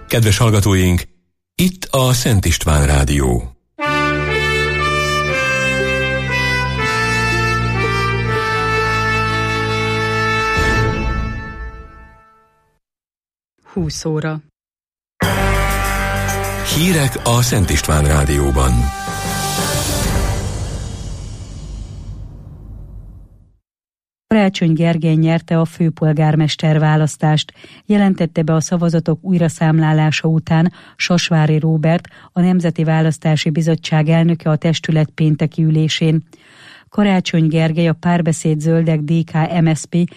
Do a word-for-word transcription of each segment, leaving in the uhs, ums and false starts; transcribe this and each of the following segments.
Kedves hallgatóink, itt a Szent István Rádió. húsz óra. Hírek a Szent István Rádióban. Karácsony Gergely nyerte a főpolgármester választást, jelentette be a szavazatok újraszámlálása után Sasvári Róbert, a Nemzeti Választási Bizottság elnöke a testület pénteki ülésén. Karácsony Gergely a Párbeszéd Zöldek dé ká em es zé pé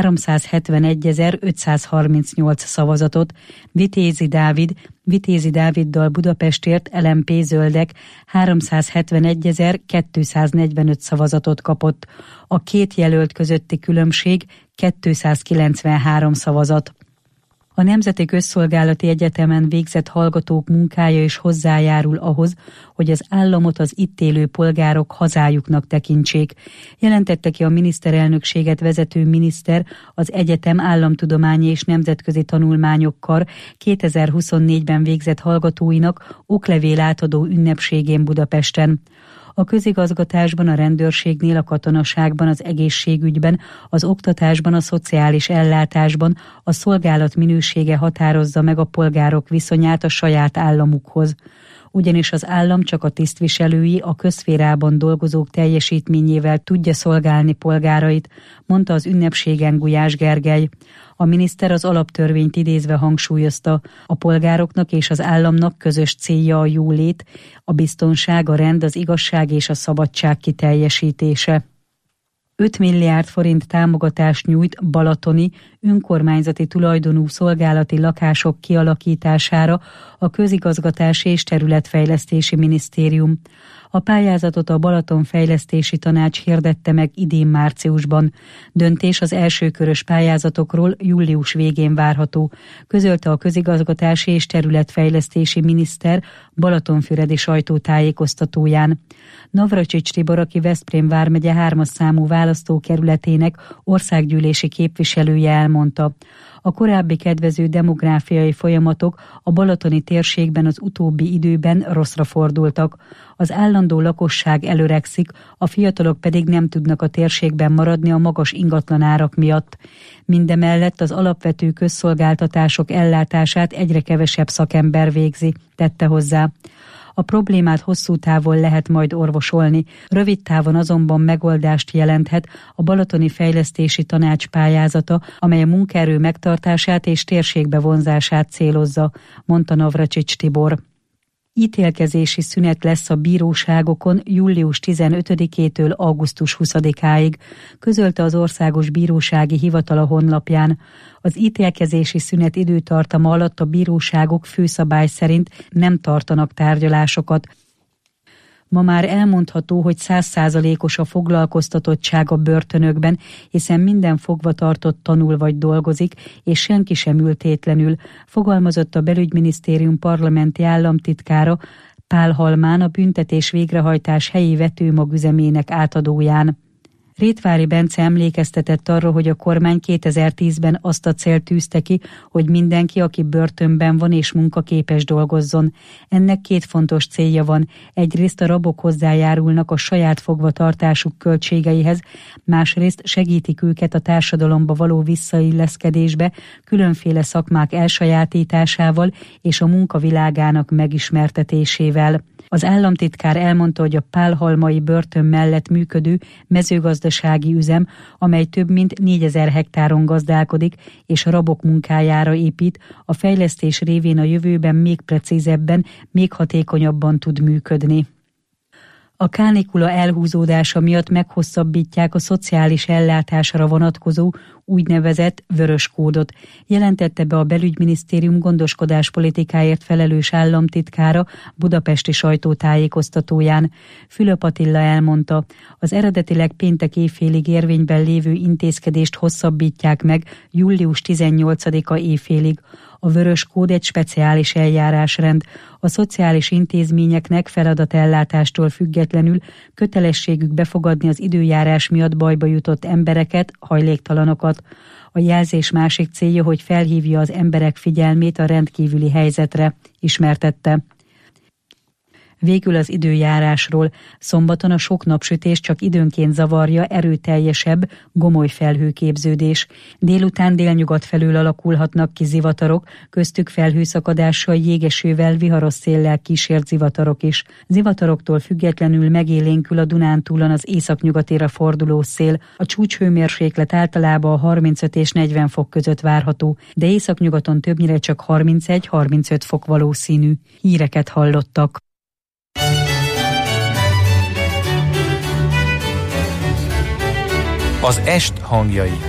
háromszázhetvenegyezer-ötszázharmincnyolc szavazatot, Vitézi Dávid, Vitézi Dáviddal Budapestért el em pé Zöldek háromszázhetvenegyezer-kétszáznegyvenöt szavazatot kapott. A két jelölt közötti különbség kétszázkilencvenhárom szavazat. A Nemzeti Közszolgálati Egyetemen végzett hallgatók munkája is hozzájárul ahhoz, hogy az államot az itt élő polgárok hazájuknak tekintsék. Jelentette ki a miniszterelnökséget vezető miniszter az egyetem államtudományi és nemzetközi tanulmányokkal kétezer-huszonnégyben végzett hallgatóinak oklevél átadó ünnepségén Budapesten. A közigazgatásban, a rendőrségnél, a katonaságban, az egészségügyben, az oktatásban, a szociális ellátásban a szolgálat minősége határozza meg a polgárok viszonyát a saját államukhoz. Ugyanis az állam csak a tisztviselői, a közszférában dolgozók teljesítményével tudja szolgálni polgárait, mondta az ünnepségen Gulyás Gergely. A miniszter az alaptörvényt idézve hangsúlyozta, a polgároknak és az államnak közös célja a jólét, a biztonság, a rend, az igazság és a szabadság kiteljesítése. öt milliárd forint támogatást nyújt balatoni, önkormányzati tulajdonú szolgálati lakások kialakítására a Közigazgatási és Területfejlesztési Minisztérium. A pályázatot a Balaton Fejlesztési Tanács hirdette meg idén márciusban. Döntés az elsőkörös pályázatokról július végén várható, közölte a Közigazgatási és Területfejlesztési Miniszter balatonfüredi sajtótájékoztatóján. Navracsics Tibor, aki Veszprém vármegye hármas számú választókerületének országgyűlési képviselője elmondta. A korábbi kedvező demográfiai folyamatok a balatoni térségben az utóbbi időben rosszra fordultak. Az állandó lakosság előregszik, a fiatalok pedig nem tudnak a térségben maradni a magas ingatlanárak miatt. Mindemellett az alapvető közszolgáltatások ellátását egyre kevesebb szakember végzi, tette hozzá. A problémát hosszú távon lehet majd orvosolni, rövid távon azonban megoldást jelenthet a Balatoni Fejlesztési Tanács pályázata, amely a munkaerő megtartását és térségbe vonzását célozza, mondta Navracsics Tibor. Ítélkezési szünet lesz a bíróságokon július tizenötödikétől augusztus huszadikáig, közölte az Országos Bírósági Hivatal a honlapján. Az ítélkezési szünet időtartama alatt a bíróságok főszabály szerint nem tartanak tárgyalásokat. Ma már elmondható, hogy száz százalékos a foglalkoztatottság a börtönökben, hiszen minden fogvatartott tanul vagy dolgozik, és senki sem ül tétlenül, fogalmazott a Belügyminisztérium parlamenti államtitkára Pál Halmán, a büntetés végrehajtás helyi vetőmagüzemének átadóján. Rétvári Bence emlékeztetett arra, hogy a kormány kétezer-tízben azt a célt tűzte ki, hogy mindenki, aki börtönben van és munkaképes, dolgozzon. Ennek két fontos célja van. Egyrészt a rabok hozzájárulnak a saját fogvatartásuk költségeihez, másrészt segítik őket a társadalomba való visszailleszkedésbe, különféle szakmák elsajátításával és a munkavilágának megismertetésével. Az államtitkár elmondta, hogy a pálhalmai börtön mellett működő mezőgazdasági üzem, amely több mint négyezer hektáron gazdálkodik és a rabok munkájára épít, a fejlesztés révén a jövőben még precízebben, még hatékonyabban tud működni. A kánikula elhúzódása miatt meghosszabbítják a szociális ellátásra vonatkozó úgynevezett vörös kódot, jelentette be a Belügyminisztérium gondoskodáspolitikáért felelős államtitkára budapesti sajtótájékoztatóján. Fülöp Attila elmondta, az eredetileg péntek éjfélig érvényben lévő intézkedést hosszabbítják meg július tizennyolcadika éjfélig. A vörös kód egy speciális eljárásrend. A szociális intézményeknek feladatellátástól függetlenül kötelességük befogadni az időjárás miatt bajba jutott embereket, hajléktalanokat. A jelzés másik célja, hogy felhívja az emberek figyelmét a rendkívüli helyzetre, ismertette. Végül az időjárásról. Szombaton a sok napsütés csak időnként zavarja, erőteljesebb, gomoly felhőképződés. Délután délnyugat felől alakulhatnak ki zivatarok, köztük felhőszakadással, jégesővel, viharos széllel kísért zivatarok is. Zivataroktól függetlenül megélénkül a Dunántúlon az északnyugatira forduló szél. A csúcshőmérséklet általában a harmincöt és negyven fok között várható, de északnyugaton többnyire csak harmincegy-harmincöt fok valószínű. Híreket hallottak. Az est hangjai.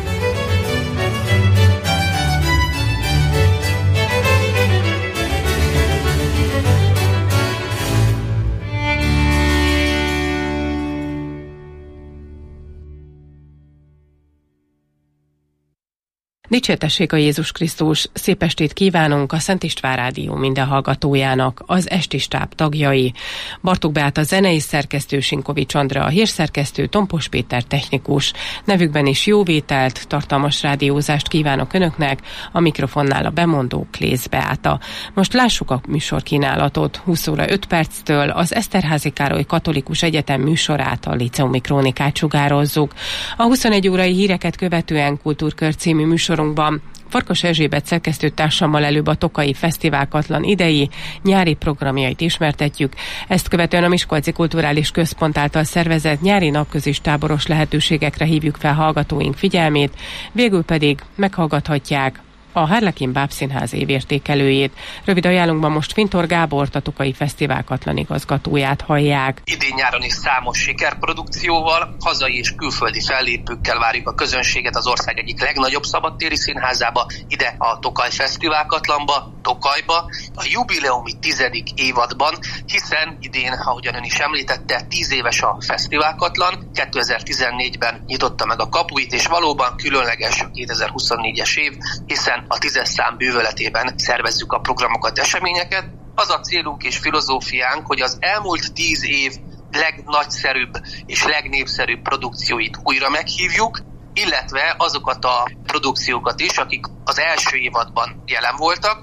Dicsértessék a Jézus Krisztus! Szép estét kívánunk a Szent István Rádió minden hallgatójának, az esti stáb tagjai. Bartók Beáta zenei szerkesztő, Sinkovics Andrea a hírszerkesztő, Tompos Péter technikus. Nevükben is jó vételt, tartalmas rádiózást kívánok Önöknek, a mikrofonnál a bemondó Klész Beáta. Most lássuk a műsorkínálatot. húsz óra öt perctől az Eszterházy Károly Katolikus Egyetem műsorát, a Líceumi Krónikát sugározzuk. A huszonegy órai híreket követően Kultúrkör című műsor Farkas Erzsébet szerkesztőtársammal előbb a Tokaji Fesztiválkatlan idei nyári programjait ismertetjük. Ezt követően a Miskolci Kulturális Központ által szervezett nyári napközis táboros lehetőségekre hívjuk fel hallgatóink figyelmét, végül pedig meghallgathatják a Harlekin Bábszínház évértékelőjét. Rövid ajánlunkban most Fintor Gábort, a Tokaji Fesztiválkatlan igazgatóját hallják. Idén nyáron is számos sikerprodukcióval, hazai és külföldi fellépőkkel várjuk a közönséget az ország egyik legnagyobb szabadtéri színházába, ide a Tokaj Fesztiválkatlanba, Tokajba, a jubileumi tizedik évadban, hiszen idén, ahogyan ön is említette, tíz éves a Fesztiválkatlan, kétezer-tizennégyben nyitotta meg a kapuit, és valóban különleges a kétezer-huszonnégyes év, hiszen a tízes szám bűvöletében szervezzük a programokat, eseményeket. Az a célunk és filozófiánk, hogy az elmúlt tíz év legnagyszerűbb és legnépszerűbb produkcióit újra meghívjuk, illetve azokat a produkciókat is, akik az első évadban jelen voltak,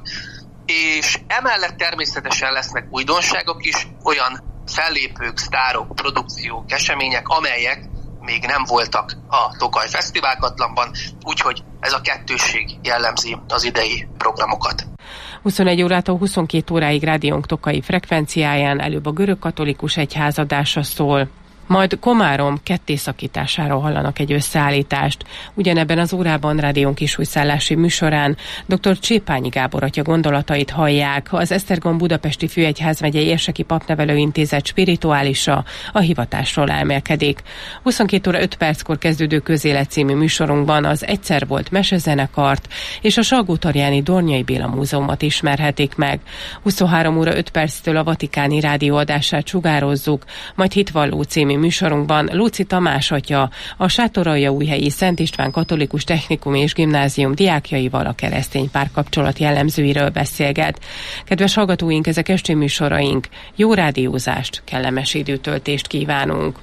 és emellett természetesen lesznek újdonságok is, olyan fellépők, sztárok, produkciók, események, amelyek még nem voltak a Tokaj Fesztiválkatlanban, úgyhogy ez a kettősség jellemzi az idei programokat. huszonegy órától huszonkét óráig rádiónk tokai frekvenciáján előbb a görögkatolikus egyház adása szól, majd Komárom kettészakításáról hallanak egy összeállítást. Ugyanebben az órában rádiónk kisújszállási műsorán dr. Csépányi Gábor atya gondolatait hallják. Az Esztergom Budapesti Főegyházmegyei Érseki Papnevelő Intézet spirituálisa a hivatásról elmélkedik. huszonkét óra öt perckor kezdődő Közélet című műsorunkban az Egyszer volt mesezenekart és a Salgótarjáni Dornyai Béla Múzeumot ismerhetik meg. huszonhárom óra öt perctől a Vatikáni rádióadását sugározzuk, majd Hitvalló című műsorunkban Lóczy Tamás atya a Sátoraljaújhelyi Szent István Katolikus Technikum és Gimnázium diákjaival a keresztény párkapcsolat jellemzőiről beszélget. Kedves hallgatóink, ezek esti műsoraink. Jó rádiózást, kellemes időtöltést kívánunk!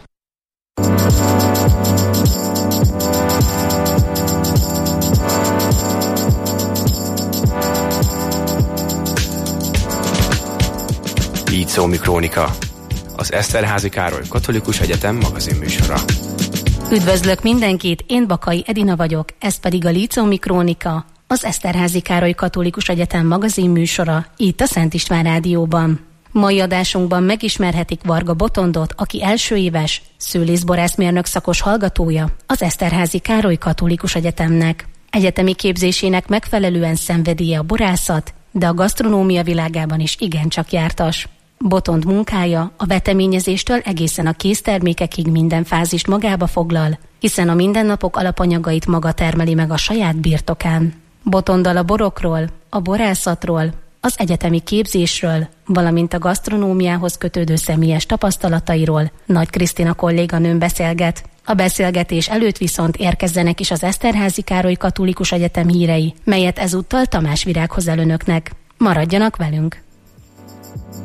Líceumi Krónika, az Eszterházy Károly Katolikus Egyetem magazinműsora. Üdvözlök mindenkit, én Bakai Edina vagyok, ez pedig a Líceumi Krónika, az Eszterházy Károly Katolikus Egyetem magazinműsora, itt a Szent István Rádióban. Mai adásunkban megismerhetik Varga Botondot, aki első éves szőlészborászmérnök szakos hallgatója az Eszterházy Károly Katolikus Egyetemnek. Egyetemi képzésének megfelelően szenvedélye a borászat, de a gasztronómia világában is igencsak jártas. Botond munkája a veteményezéstől egészen a késztermékekig minden fázist magába foglal, hiszen a mindennapok alapanyagait maga termeli meg a saját birtokán. Botonddal a borokról, a borászatról, az egyetemi képzésről, valamint a gasztronómiához kötődő személyes tapasztalatairól Nagy Krisztina kolléganőm beszélget. A beszélgetés előtt viszont érkezzenek is az Eszterházy Károly Katolikus Egyetem hírei, melyet ezúttal Tamás Virág hoz el önöknek. Maradjanak velünk!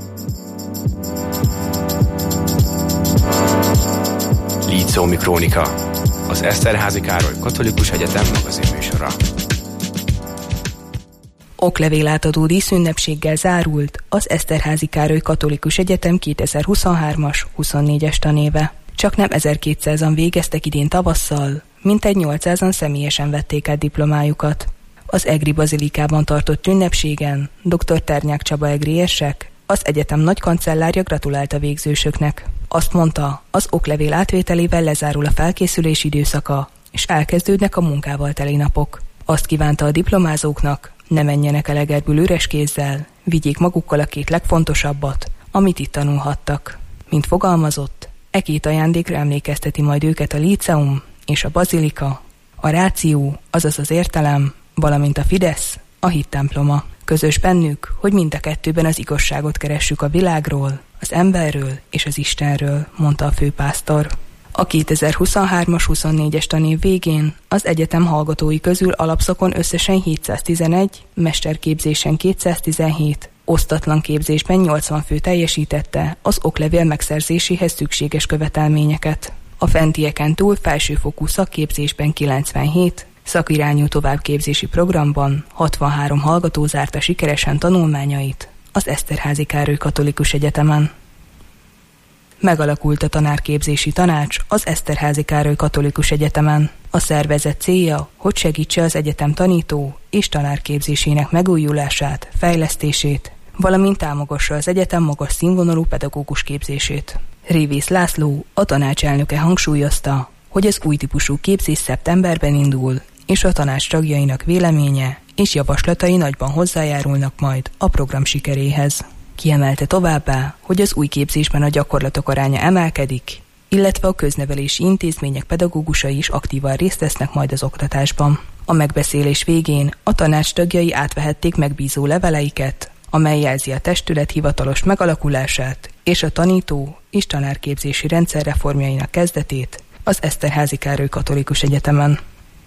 Líceumi Krónika, az Eszterházy Károly Katolikus Egyetem magazinműsora. Oklevél átadó díszünnepséggel zárult az Eszterházy Károly Katolikus Egyetem kétezer-huszonhármas huszonnégyes tanéve. Csak nem ezerkétszázan végeztek idén tavasszal, mintegy nyolcszázan személyesen vették át diplomájukat. Az Egri Bazilikában tartott ünnepségen dr. Ternyák Csaba egri érsek, az egyetem nagykancellárja gratulált a végzősöknek. Azt mondta, az oklevél átvételével lezárul a felkészülés időszaka, és elkezdődnek a munkával teli napok. Azt kívánta a diplomázóknak, ne menjenek el Egerből üres kézzel, vigyék magukkal a két legfontosabbat, amit itt tanulhattak. Mint fogalmazott, e két ajándékra emlékezteti majd őket a líceum és a bazilika, a ráció, azaz az értelem, valamint a Fidesz, a hit temploma. Közös bennük, hogy mind a kettőben az igazságot keressük a világról, az emberről és az Istenről, mondta a főpásztor. A kétezer-huszonhármas huszonnégyes tanév végén az egyetem hallgatói közül alapszakon összesen hétszáztizenegy, mesterképzésen kétszáztizenhét, osztatlan képzésben nyolcvan fő teljesítette az oklevél megszerzéséhez szükséges követelményeket. A fentieken túl felsőfokú szakképzésben kilencvenhét, szakirányú továbbképzési programban hatvanhárom hallgató zárta sikeresen tanulmányait az Eszterházy Károly Katolikus Egyetemen. Megalakult a tanárképzési tanács az Eszterházy Károly Katolikus Egyetemen. A szervezet célja, hogy segítse az egyetem tanító és tanárképzésének megújulását, fejlesztését, valamint támogassa az egyetem magas színvonalú pedagógus képzését. Révész László, a tanács elnöke hangsúlyozta, hogy az új típusú képzés szeptemberben indul, és a tanács tagjainak véleménye és javaslatai nagyban hozzájárulnak majd a program sikeréhez. Kiemelte továbbá, hogy az új képzésben a gyakorlatok aránya emelkedik, illetve a köznevelési intézmények pedagógusai is aktívan részt vesznek majd az oktatásban. A megbeszélés végén a tanács tagjai átvehették megbízó leveleiket, amely jelzi a testület hivatalos megalakulását és a tanító és tanárképzési rendszer reformjainak kezdetét az Eszterházy Károly Katolikus Egyetemen.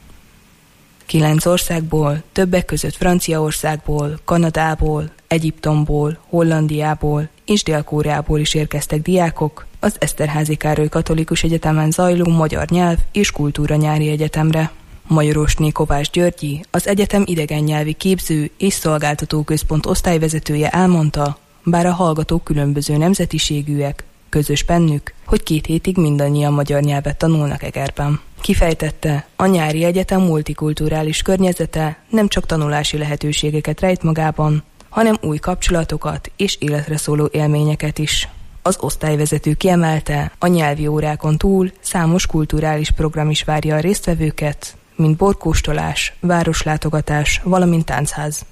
Kilenc országból, többek között Franciaországból, Kanadából, Egyiptomból, Hollandiából és Dél-Koreából is érkeztek diákok az Eszterházy Károly Katolikus Egyetemen zajló magyar nyelv és kultúra nyári egyetemre. Majorosné Kovács Györgyi, az egyetem idegen nyelvi képző és szolgáltató központ osztályvezetője elmondta, bár a hallgatók különböző nemzetiségűek, közös bennük, hogy két hétig mindannyian magyar nyelvet tanulnak Egerben. Kifejtette, a nyári egyetem multikulturális környezete nem csak tanulási lehetőségeket rejt magában, hanem új kapcsolatokat és életre szóló élményeket is. Az osztályvezető kiemelte, a nyelvi órákon túl számos kulturális program is várja a résztvevőket, mint borkóstolás, városlátogatás, valamint táncház.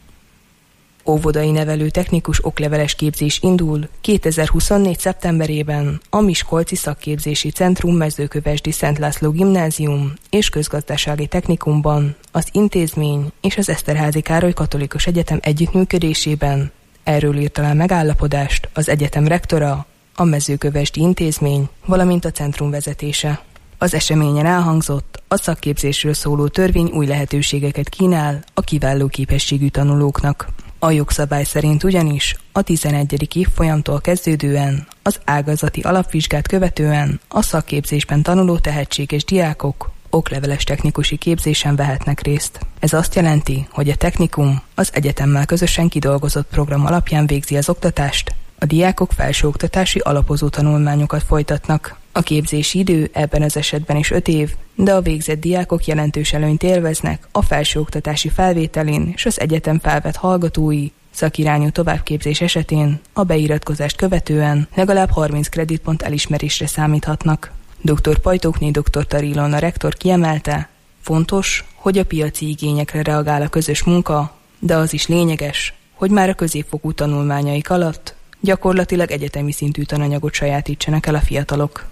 Óvodai nevelő technikus okleveles képzés indul kétezer-huszonnégy szeptemberében a Miskolci Szakképzési Centrum Mezőkövesdi Szent László Gimnázium és Közgazdasági Technikumban az intézmény és az Eszterházy Károly Katolikus Egyetem együttműködésében. Erről írta le megállapodást az egyetem rektora, a Mezőkövesdi Intézmény, valamint a centrum vezetése. Az eseményen elhangzott, a szakképzésről szóló törvény új lehetőségeket kínál a kiváló képességű tanulóknak. A jogszabály szerint ugyanis a tizenegyedik évfolyamtól kezdődően az ágazati alapvizsgát követően a szakképzésben tanuló tehetséges diákok okleveles technikusi képzésen vehetnek részt. Ez azt jelenti, hogy a technikum az egyetemmel közösen kidolgozott program alapján végzi az oktatást, a diákok felsőoktatási alapozó tanulmányokat folytatnak. A képzési idő ebben az esetben is öt év, de a végzett diákok jelentős előnyt élveznek a felsőoktatási felvételén és az egyetem felvett hallgatói szakirányú továbbképzés esetén a beiratkozást követően legalább harminc kreditpont elismerésre számíthatnak. dr. Pajtókné dr. Tarilon, a rektor kiemelte, fontos, hogy a piaci igényekre reagál a közös munka, de az is lényeges, hogy már a középfokú tanulmányaik alatt gyakorlatilag egyetemi szintű tananyagot sajátítsanak el a fiatalok.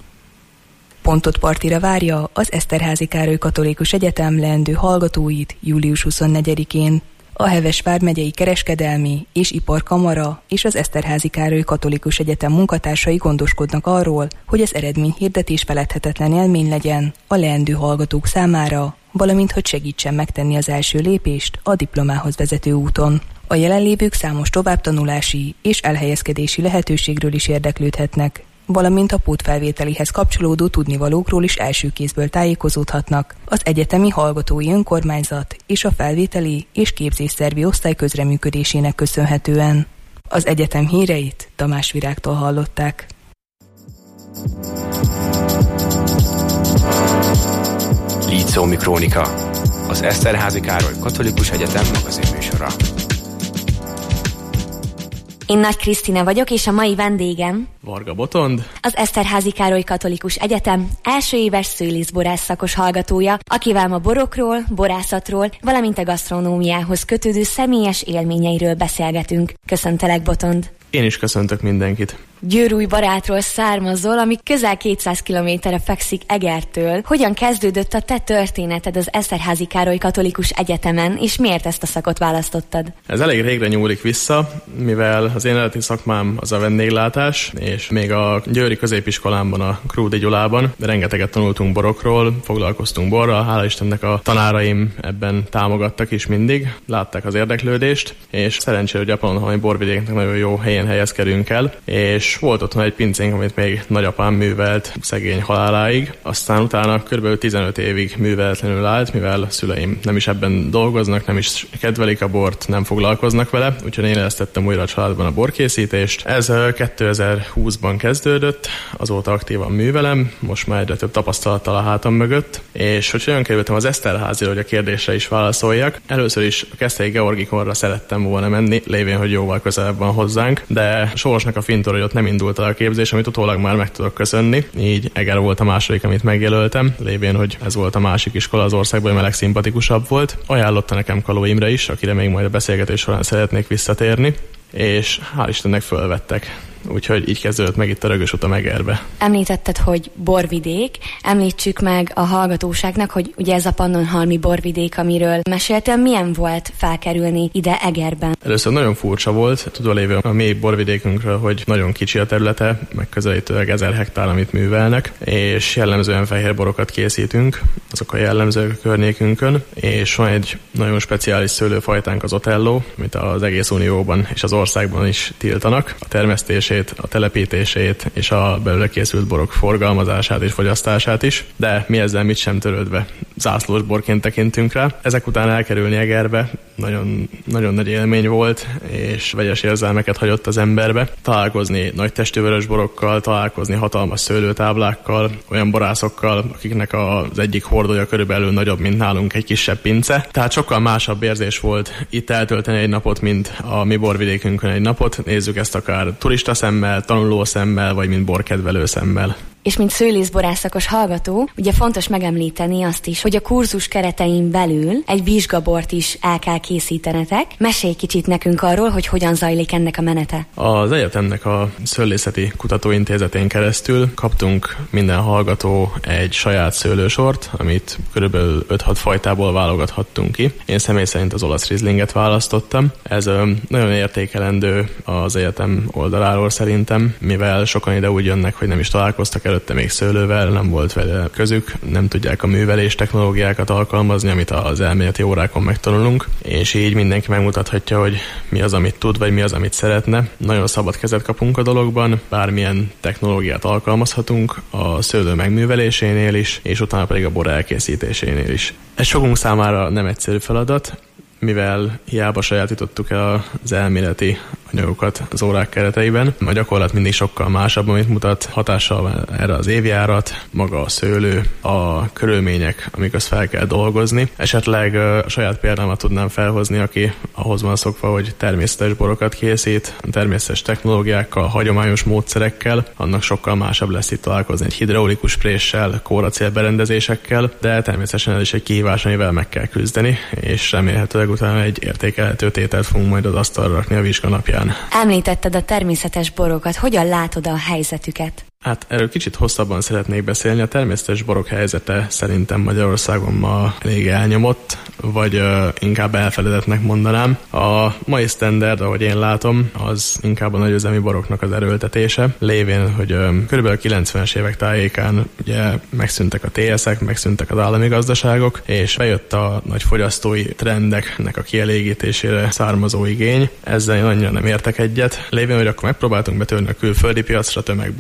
Pontot partira várja az Eszterházy Károly Katolikus Egyetem leendő hallgatóit július huszonnegyedikén. A Heves vármegyei kereskedelmi és iparkamara és az Eszterházy Károly Katolikus Egyetem munkatársai gondoskodnak arról, hogy az eredményhirdetés feledhetetlen élmény legyen a leendő hallgatók számára, valamint hogy segítsen megtenni az első lépést a diplomához vezető úton. A jelenlévők számos továbbtanulási és elhelyezkedési lehetőségről is érdeklődhetnek, valamint a pótfelvételihez kapcsolódó tudnivalókról is első kézből tájékozódhatnak az egyetemi hallgatói önkormányzat és a felvételi és képzésszervi osztály közreműködésének köszönhetően. Az egyetem híreit Tamás Virágtól hallották. Líceumi Krónika, az Eszterházy Károly Katolikus Egyetem magazinműsora. Én Nagy Krisztina vagyok, és a mai vendégem Varga Botond, az Eszterházy Károly Katolikus Egyetem első éves szőlészborász szakos hallgatója, akivel ma borokról, borászatról, valamint a gasztronómiához kötődő személyes élményeiről beszélgetünk. Köszöntelek, Botond! Én is köszöntök mindenkit! Győrúj barátról származol, ami közel kétszáz kilométerre fekszik Egertől. Hogyan kezdődött a te történeted az Eszterházy Károly Katolikus Egyetemen, és miért ezt a szakot választottad? Ez elég régre nyúlik vissza, mivel az én eredeti szakmám az a vendéglátás, és még a győri középiskolámban, a Krúdi Gyulában rengeteget tanultunk borokról, foglalkoztunk borral, hála Istennek a tanáraim ebben támogattak is mindig, látták az érdeklődést, és szerencsére, hogy a Pannonhalmi borvidéknek nagyon jó helyen helyezkedünk el, és és volt otthon egy pincénk, amit még nagyapám művelt szegény haláláig. Aztán utána kb. tizenöt évig műveletlenül állt, mivel a szüleim nem is ebben dolgoznak, nem is kedvelik a bort, nem foglalkoznak vele, úgyhogy én élesztettem újra a családban a borkészítést. Ez kétezer-húszban kezdődött, azóta aktívan művelem, most már egyre több tapasztalattal a hátam mögött, és hogy olyan kerültem az Eszterházyra, hogy a kérdésre is válaszoljak. Először is a Keszthelyi Georgikonra szerettem volna menni, lévén, hogy jóval közelebb van hozzánk, de sorsnak a fintor, hogy ott nem indult el a képzés, amit utólag már meg tudok köszönni. Így Eger volt a második, amit megjelöltem, lévén, hogy ez volt a másik iskola az országban, ami a legszimpatikusabb volt. Ajánlotta nekem Kaló Imre is, akire még majd a beszélgetés során szeretnék visszatérni, és hál' Istennek fölvettek. Úgyhogy így kezdődött meg itt a rögös utam Egerbe. Említetted, hogy borvidék. Említsük meg a hallgatóságnak, hogy ugye ez a Pannonhalmi borvidék, amiről meséltél, milyen volt felkerülni ide Egerben? Először nagyon furcsa volt, tudva lévő a mi borvidékünkről, hogy nagyon kicsi a területe, megközelítőleg ezer hektár, amit művelnek, és jellemzően fehér borokat készítünk, azok a jellemzők a környékünkön, és van egy nagyon speciális szőlőfajtánk, az Otello, amit az egész Unióban és az országban is tiltanak. A termesztés, a telepítését és a belőle készült borok forgalmazását és fogyasztását is, de mi ezzel mit sem törődve zászlós borként tekintünk rá. Ezek után elkerülni Egerbe nagyon, nagyon nagy élmény volt, és vegyes érzelmeket hagyott az emberbe. Találkozni nagy testű vörös borokkal, találkozni hatalmas szőlőtáblákkal, olyan borászokkal, akiknek az egyik hordója körülbelül nagyobb, mint nálunk egy kisebb pince. Tehát sokkal másabb érzés volt itt eltölteni egy napot, mint a mi borvidékünkön egy napot. Nézzük ezt akár turista szemmel, tanuló szemmel, vagy mint borkedvelő szemmel. És mint szőlészborászakos hallgató, ugye fontos megemlíteni azt is, hogy a kurzus keretein belül egy vizsgabort is el kell készítenetek. Mesélj kicsit nekünk arról, hogy hogyan zajlik ennek a menete. Az egyetemnek a Szőlészeti Kutatóintézetén keresztül kaptunk minden hallgató egy saját szőlősort, amit körülbelül öt-hat fajtából válogathattunk ki. Én személy szerint az olasz rizlinget választottam. Ez nagyon értékelendő az egyetem oldaláról szerintem, mivel sokan ide úgy jönnek, hogy nem is találkoztak előtte még szőlővel, nem volt vele közük, nem tudják a művelés technológiákat alkalmazni, amit az elméleti órákon megtanulunk, és így mindenki megmutathatja, hogy mi az, amit tud, vagy mi az, amit szeretne. Nagyon szabad kezet kapunk a dologban, bármilyen technológiát alkalmazhatunk a szőlő megművelésénél is, és utána pedig a bor elkészítésénél is. Ez sokunk számára nem egyszerű feladat, mivel hiába sajátítottuk el az elméleti anyagokat az órák kereteiben. A gyakorlat mindig sokkal másabb, amit mutat, hatással erre az évjárat, maga a szőlő, a körülmények, amik azt fel kell dolgozni. Esetleg a saját példámat tudnám felhozni, aki ahhoz van szokva, hogy természetes borokat készít, természetes technológiákkal, hagyományos módszerekkel, annak sokkal másabb lesz itt találkozni egy hidraulikus préssel, kóracélberendezésekkel, de természetesen ez is egy kihívás, amivel meg kell küzdeni, és remélhetőleg utána egy értékelhető tételt fogunk majd az asztalra rakni a vizsga napján. Említetted a természetes borokat, hogyan látod a helyzetüket? Hát erről kicsit hosszabban szeretnék beszélni. A természetes borok helyzete szerintem Magyarországon ma elég elnyomott, vagy uh, inkább elfeledetnek mondanám. A mai standard, ahogy én látom, az inkább a nagyüzemi boroknak az erőltetése, lévén, hogy um, kb. kilencvenes évek tájékán ugye megszűntek a té eszek, megszűntek az állami gazdaságok, és bejött a nagy fogyasztói trendeknek a kielégítésére származó igény. Ezzel én annyira nem értek egyet, lévén, hogy akkor megpróbáltunk betörni a külföldi piacra tömegborokkal.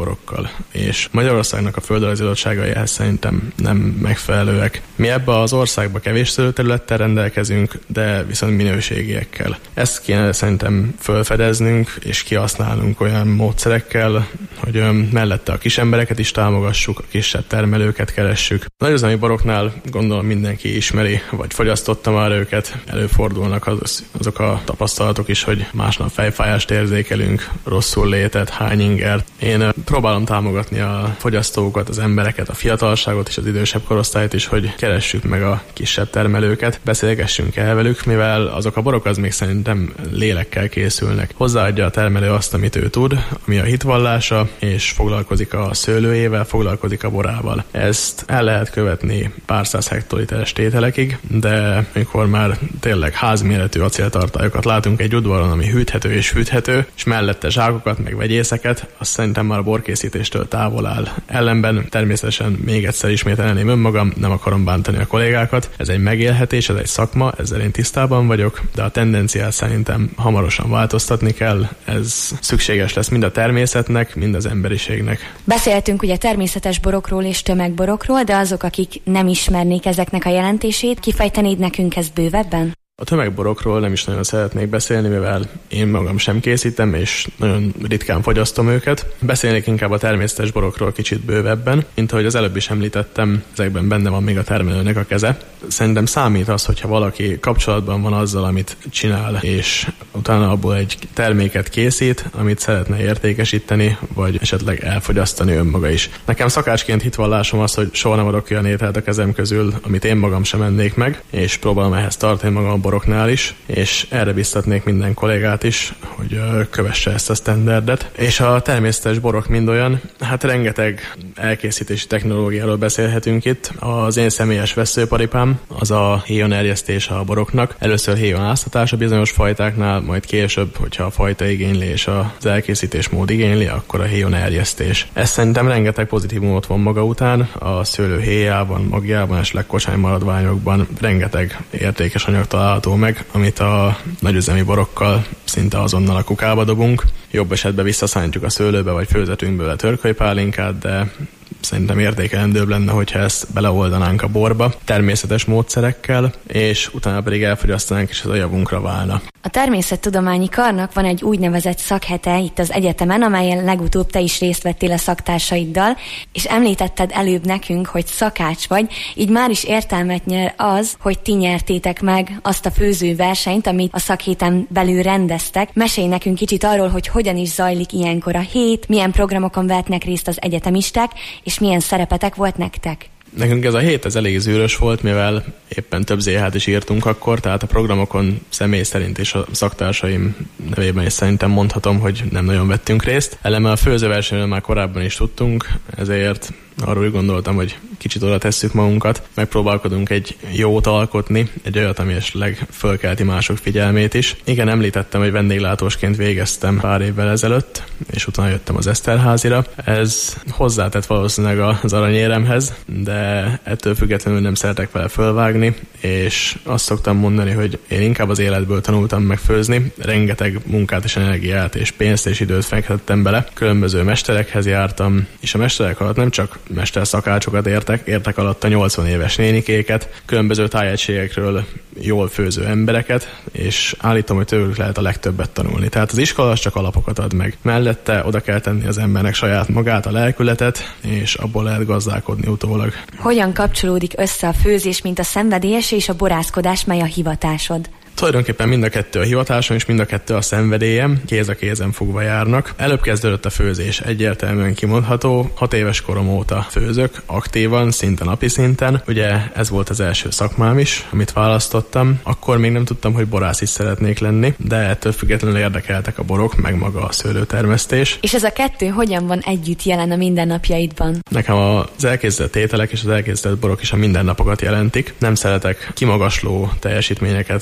kell, és Magyarországnak a földrajzi adottságai ehhez szerintem nem megfelelőek. Mi ebbe az országba kevés szőlőterülettel rendelkezünk, de viszont minőségiekkel. Ezt kéne szerintem felfedeznünk és kihasználnunk olyan módszerekkel, hogy mellette a kis embereket is támogassuk, a kisebb termelőket keressük. Nagyüzemi boroknál gondolom mindenki ismeri, vagy fogyasztotta már őket. Előfordulnak az, azok a tapasztalatok is, hogy másnap fejfájást érzékelünk, rosszul létet, hány ingert. Én próbálom támogatni a fogyasztókat, az embereket, a fiatalságot és az idősebb korosztályt is, hogy keressük meg a kisebb termelőket, beszélgessünk el velük, mivel azok a borok az még szerintem lélekkel készülnek. Hozzáadja a termelő azt, amit ő tud, ami a hitvallása, és foglalkozik a szőlőjével, foglalkozik a borával. Ezt el lehet követni pár száz hektoliteres tételekig, de amikor már tényleg házméretű acéltartályokat látunk egy udvaron, ami hűthető és fűthető, és mellette zsákokat, meg vegyészeket, azt szerintem már a borkészítéstől távol áll. Ellenben természetesen még egyszer ismételném önmagam, nem akarom bántani a kollégákat. Ez egy megélhetés, ez egy szakma, ezzel én tisztában vagyok, de a tendenciát szerintem hamarosan változtatni kell. Ez szükséges lesz mind a természetnek, mind az emberiségnek. Beszéltünk ugye természetes borokról és tömegborokról, de azok, akik nem ismernék ezeknek a jelentését, kifejtenéd nekünk ezt bővebben? A tömegborokról nem is nagyon szeretnék beszélni, mivel én magam sem készítem, és nagyon ritkán fogyasztom őket. Beszélnék inkább a természetes borokról kicsit bővebben. Mint ahogy az előbb is említettem, ezekben benne van még a termelőnek a keze. Szerintem számít az, hogyha valaki kapcsolatban van azzal, amit csinál, és utána abból egy terméket készít, amit szeretne értékesíteni, vagy esetleg elfogyasztani önmaga is. Nekem szakácsként hitvallásom az, hogy soha nem adok olyan ételt a kezem közül, amit én magam sem ennék meg, és próbálom ehhez tartani magam boroknál is, és erre biztatnék minden kollégát is, hogy kövesse ezt a standardet. És a természetes borok mind olyan, hát rengeteg elkészítési technológiáról beszélhetünk itt. Az én személyes vesszőparipám az a héjon erjesztése a boroknak. Először héjon áztatása bizonyos fajtáknál, majd később, hogyha a fajta igényli és az elkészítés mód igényli, akkor a héjon erjesztés. Ez szerintem rengeteg pozitívumot von maga után, a szőlő héjában, magjában és legkocsány maradványokban rengeteg értékes anyag található meg, amit a nagyüzemi borokkal szinte azonnal a kukába dobunk. Jobb esetben visszaszántjuk a szőlőbe, vagy főzetünk belőle törkölypálinkát, de szerintem értékelendőbb lenne, hogyha ezt beleoldanánk a borba természetes módszerekkel, és utána pedig elfogyasztanánk, és ez a javunkra válna. A Természettudományi Karnak van egy úgynevezett szakhete itt az egyetemen, amelyen legutóbb te is részt vettél a szaktársaiddal, és említetted előbb nekünk, hogy szakács vagy, így már is értelmet nyer az, hogy ti nyertétek meg azt a főzőversenyt, amit a szakhéten belül rendeztek. Mesélj nekünk kicsit arról, hogy hogyan is zajlik ilyenkor a hét, milyen programokon vehetnek részt az egyetemisták, és milyen szerepetek volt nektek. Nekünk ez a hét ez elég zűrös volt, mivel éppen több zé há-t is írtunk akkor, tehát a programokon személy szerint és a szaktársaim nevében is szerintem mondhatom, hogy nem nagyon vettünk részt. Eleme a főzőversenyről már korábban is tudtunk, ezért arról úgy gondoltam, hogy kicsit oda tesszük magunkat, megpróbálkodunk egy jót alkotni, egy olyat, ami esetleg fölkelti mások figyelmét is. Igen, említettem, hogy vendéglátósként végeztem pár évvel ezelőtt, és utána jöttem az Eszterházira. Ez hozzátett valószínűleg az aranyéremhez, de ettől függetlenül nem szeretek vele fölvágni, és azt szoktam mondani, hogy én inkább az életből tanultam meg főzni. Rengeteg munkát és energiát és pénzt és időt fektettem bele. Különböző mesterekhez jártam, és a mesterek alatt nem csak mesterszakácsokat értek, értek alatt a nyolcvan éves nénikéket, különböző tájegységekről jól főző embereket, és állítom, hogy tőlük lehet a legtöbbet tanulni. Tehát az iskola az csak alapokat ad meg. Mellette oda kell tenni az embernek saját magát, a lelkületet, és abból lehet gazdálkodni utólag. Hogyan kapcsolódik össze a főzés, mint a szenvedélyes és a borászkodás, mely a hivatásod? Tulajdonképpen mind a kettő a hivatásom, és mind a kettő a szenvedélyem, kéz a kézen fogva járnak. Előbb kezdődött a főzés, egyértelműen kimondható. Hat éves korom óta főzök, aktívan, szinte napi szinten. Ugye ez volt az első szakmám is, amit választottam. Akkor még nem tudtam, hogy borász is szeretnék lenni, de ettől függetlenül érdekeltek a borok, meg maga a szőlőtermesztés. És ez a kettő hogyan van együtt jelen a mindennapjaidban? Nekem az elkészített ételek és az elkészített borok is a mindennapokat jelentik. Nem szeretek kimagasló teljesítményeket az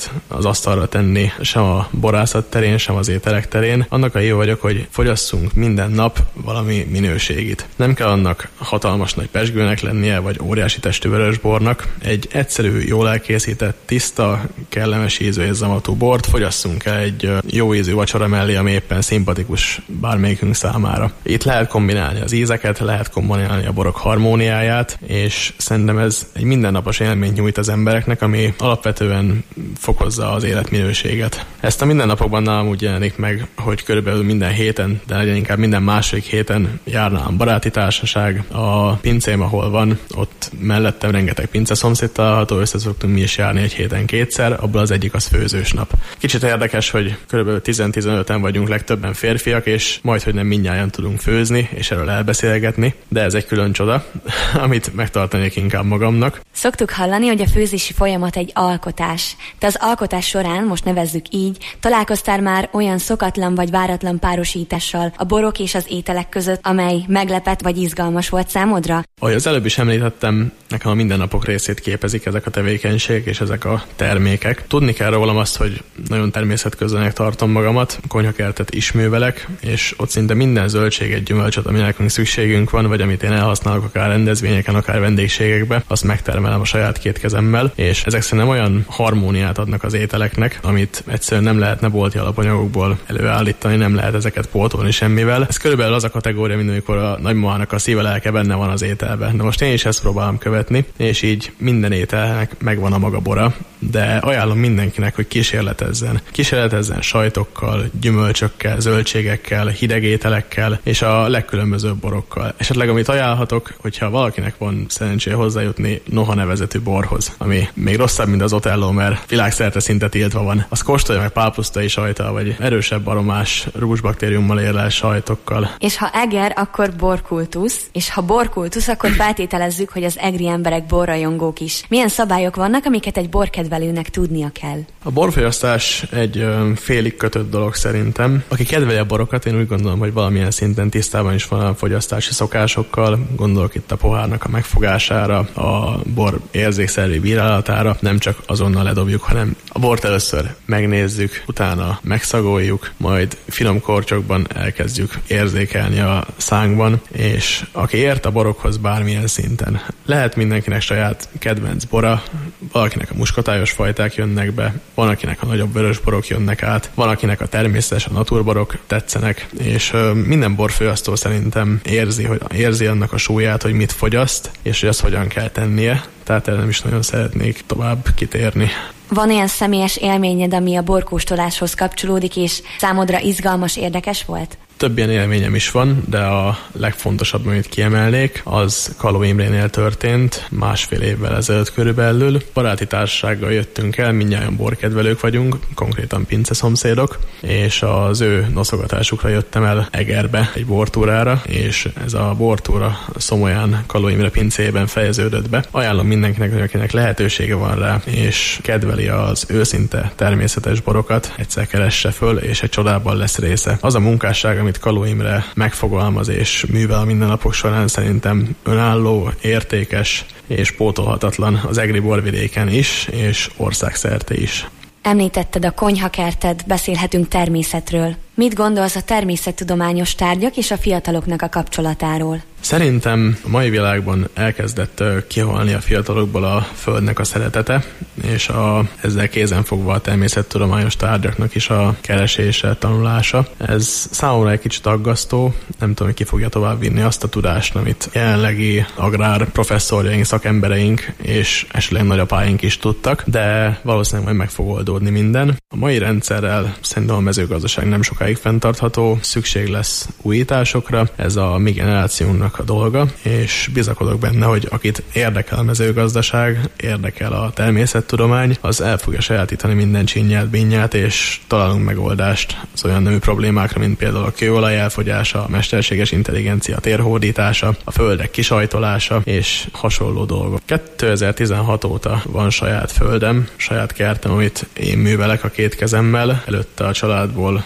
asztalra tenni, sem a borászat terén, sem az ételek terén. Annak a jó vagyok, hogy fogyasszunk minden nap valami minőségit. Nem kell annak hatalmas nagy pezsgőnek lennie, vagy óriási testű vörösbornak. Egy egyszerű, jól elkészített, tiszta, kellemes ízű és zamatú bort fogyasszunk el egy jó ízű vacsora mellé, ami éppen szimpatikus bármelyikünk számára. Itt lehet kombinálni az ízeket, lehet kombinálni a borok harmóniáját, és szerintem ez egy mindennapos élményt nyújt az embereknek, ami alapvetően fokozza az életminőséget. Ezt a mindennapokban nálam úgy jelenik meg, hogy körülbelül minden héten, de legyen inkább minden második héten járnám baráti társaság. A pincém, ahol van, ott mellettem rengeteg pince szomszéd található, össze szoktunk mi is járni egy héten kétszer, abból az egyik az főzős nap. Kicsit érdekes, hogy körülbelül tíz-tizenöten vagyunk legtöbben férfiak, és majd, hogy nem mindnyájan tudunk főzni, és erről elbeszélgetni, de ez egy külön csoda, amit megtartanék inkább magamnak. Szoktuk hallani, hogy a főzési folyamat egy alkotás. Te az alkotás során, most nevezzük így, találkoztál már olyan szokatlan vagy váratlan párosítással a borok és az ételek között, amely meglepett vagy izgalmas volt számodra? Ahogy az előbb is említettem, nekem a mindennapok részét képezik ezek a tevékenységek és ezek a termékek. Tudni kell rólam azt, hogy nagyon természetközelnek tartom magamat, konyhakertet is művelek, és ott szinte minden zöldséget, gyümölcsöt, ami nekünk szükségünk van, vagy amit én elhasználok akár rendezvényeken, akár vendégségekbe, azt megtermelem a saját két kezemmel, és ezek szerintem olyan harmóniát adnak az ételeknek, amit egyszerűen nem lehetne bolti alapanyagokból előállítani, nem lehet ezeket pótolni semmivel. Ez körülbelül az a kategória, mint amikor a nagymamának a szíve lelke benne van az ételbe. De most én is ezt próbálom követni, és így minden ételnek megvan a maga bora, de ajánlom mindenkinek, hogy kísérletezzen. Kísérletezzen sajtokkal, gyümölcsökkel, zöldségekkel, hideg ételekkel, és a legkülönbözőbb borokkal. Esetleg amit ajánlhatok, hogyha valakinek van szerencsé hozzájutni Noha nevezetű borhoz, ami még rosszabb, mint az Otello, mert világszerte szinte tiltva van. Az kóstolja meg pálpusztai sajttal, vagy erősebb aromás rúzsbaktériummal érlelt sajtokkal. És ha eger, akkor borkultusz, és ha borkultusz, akkor feltételezzük, hogy az egri emberek borrajongók is. Milyen szabályok vannak, amiket egy borkedvelőnek tudnia kell? A borfogyasztás egy ö, félig kötött dolog szerintem. Aki kedveli a borokat, én úgy gondolom, hogy valamilyen szinten tisztában is van a fogyasztási szokásokkal. Gondolok itt a pohárnak a megfogására, a bor érzékszervi bírálatára. Nem csak azonnal ledobjuk, hanem a bort először megnézzük, utána megszagoljuk, majd finom kortyokban elkezdjük érzékelni a szánkban, és aki ért a borokhoz bármilyen szinten. Lehet mindenkinek saját kedvenc bora, valakinek a muskotályos fajták jönnek be, van akinek a nagyobb vörös borok jönnek át, van akinek a természetes, a naturborok tetszenek, és ö, minden borfogyasztó szerintem érzi, hogy érzi annak a súlyát, hogy mit fogyaszt, és hogy azt hogyan kell tennie, tehát erre nem is nagyon szeretnék tovább kitérni. Van olyan személyes élményed, ami a borkóstoláshoz kapcsolódik, és számodra izgalmas, érdekes volt? Több ilyen élményem is van, de a legfontosabb, amit kiemelnék, az Kaló Imrénél történt másfél évvel ezelőtt körülbelül. Baráti társasággal jöttünk el, mindnyájan borkedvelők vagyunk, konkrétan pince szomszédok, és az ő noszogatásukra jöttem el Egerbe egy bortúrára, és ez a bortúra Szomolyán Kaló Imre pincéjében fejeződött be. Ajánlom mindenkinek, hogy akinek lehetősége van rá, és kedveli az őszinte természetes borokat, egyszer keresse föl, és egy csodában lesz része. Az a munkásság, amit Kaló Imre megfogalmaz és művel a mindennapok során, szerintem önálló, értékes és pótolhatatlan az egri borvidéken is, és országszerte is. Említetted a konyhakerted, beszélhetünk természetről. Mit gondolsz a természettudományos tárgyak és a fiataloknak a kapcsolatáról? Szerintem a mai világban elkezdett kihalni a fiatalokból a földnek a szeretete, és a, ezzel kézenfogva a természettudományos tárgyaknak is a keresése, tanulása. Ez számomra egy kicsit aggasztó, nem tudom, hogy ki fogja tovább vinni azt a tudást, amit jelenlegi agrár professzorjaink, szakembereink és esetleg nagyapáink is tudtak, de valószínűleg majd meg fog oldódni minden. A mai rendszerrel szerintem a mezőgazdaság nem sokáig fenntartható, szükség lesz újításokra, ez a mi generációnknak a dolga, és bizakodok benne, hogy akit érdekel a mezőgazdaság, érdekel a természettudomány, az el fogja sajátítani minden csinyát, bínyát, és találunk megoldást az olyan nemű problémákra, mint például a kőolaj elfogyása, a mesterséges intelligencia térhódítása, a földek kisajtolása, és hasonló dolgok. kétezer-tizenhat óta van saját földem, saját kertem, amit én művelek a két kezemmel, előtte a családból szintén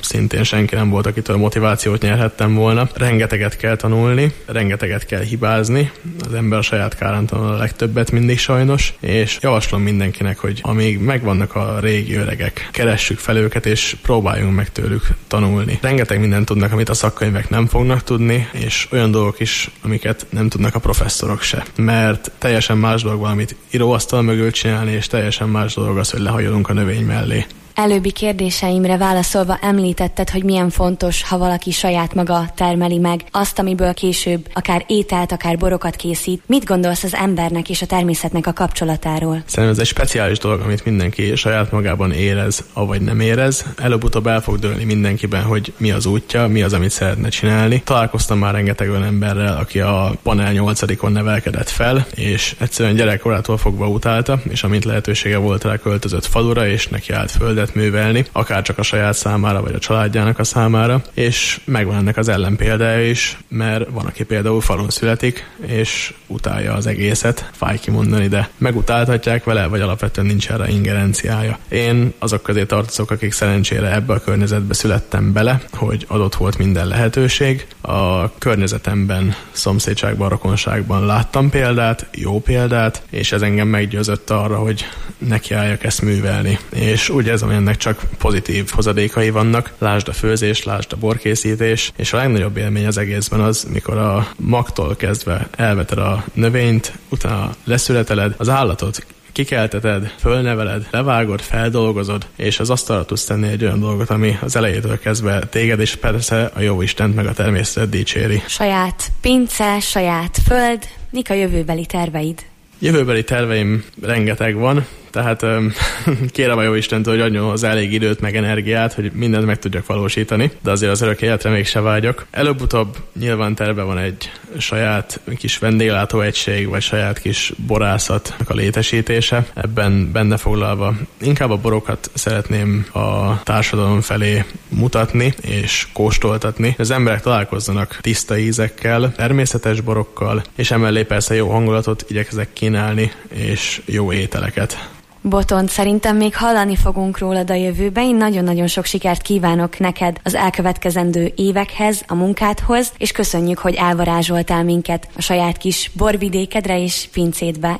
senki nem volt, akitől motivációt nyerhettem volna. Rengeteget kell tanulni, rengeteget kell hibázni, az ember a saját kárán tanul a legtöbbet mindig sajnos, és javaslom mindenkinek, hogy amíg megvannak a régi öregek, keressük fel őket, és próbáljunk meg tőlük tanulni. Rengeteg mindent tudnak, amit a szakkönyvek nem fognak tudni, és olyan dolgok is, amiket nem tudnak a professzorok se. Mert teljesen más dolog valamit íróasztal mögül csinálni, és teljesen más dolog az, hogy lehajolunk a növény mellé. Előbbi kérdéseimre válaszolva említetted, hogy milyen fontos, ha valaki saját maga termeli meg azt, amiből később akár ételt, akár borokat készít. Mit gondolsz az embernek és a természetnek a kapcsolatáról? Szerintem ez egy speciális dolog, amit mindenki saját magában érez, avagy nem érez. Előbb-utóbb el fog dőlni mindenkiben, hogy mi az útja, mi az, amit szeretne csinálni. Találkoztam már rengeteg olyan emberrel, aki a panel nyolcadikon nevelkedett fel, és egyszerűen gyerekkorától fogva utálta, és amint lehetősége volt rá, költözött falura, és neki állt földet művelni, akár csak a saját számára, vagy a családjának a számára, és megvan ennek az ellenpéldája is, mert van, aki például falun születik, és utálja az egészet, fáj kimondani, de megutáltatják vele, vagy alapvetően nincs erre ingerenciája. Én azok közé tartozok, akik szerencsére ebbe a környezetbe születtem bele, hogy adott volt minden lehetőség. A környezetemben, szomszédságban, rokonságban láttam példát, jó példát, és ez engem meggyőzött arra, hogy nekiálljak ezt művelni. És úgy ez ennek csak pozitív hozadékai vannak. Lásd a főzés, lásd a borkészítés, és a legnagyobb élmény az egészben az, mikor a magtól kezdve elveted a növényt, utána leszületeled, az állatot kikelteted, fölneveled, levágod, feldolgozod, és az asztalra tudsz tenni egy olyan dolgot, ami az elejétől kezdve téged, és persze a jó Istent meg a természetet dicséri. Saját pince, saját föld, mik a jövőbeli terveid? Jövőbeli terveim rengeteg van, tehát kérem a jó Istentől, hogy adjon hozzá elég időt, meg energiát, hogy mindent meg tudjak valósítani, de azért az örök életre mégse vágyok. Előbb-utóbb nyilván terve van egy saját kis vendéglátóegység, vagy saját kis borászatnak a létesítése, ebben benne foglalva. Inkább a borokat szeretném a társadalom felé mutatni és kóstoltatni. Az emberek találkozzanak tiszta ízekkel, természetes borokkal, és emellé persze jó hangulatot igyekezek kínálni, és jó ételeket. Botont, szerintem még hallani fogunk rólad a jövőben. Én nagyon-nagyon sok sikert kívánok neked az elkövetkezendő évekhez, a munkádhoz, és köszönjük, hogy elvarázsoltál minket a saját kis borvidékedre és pincédbe.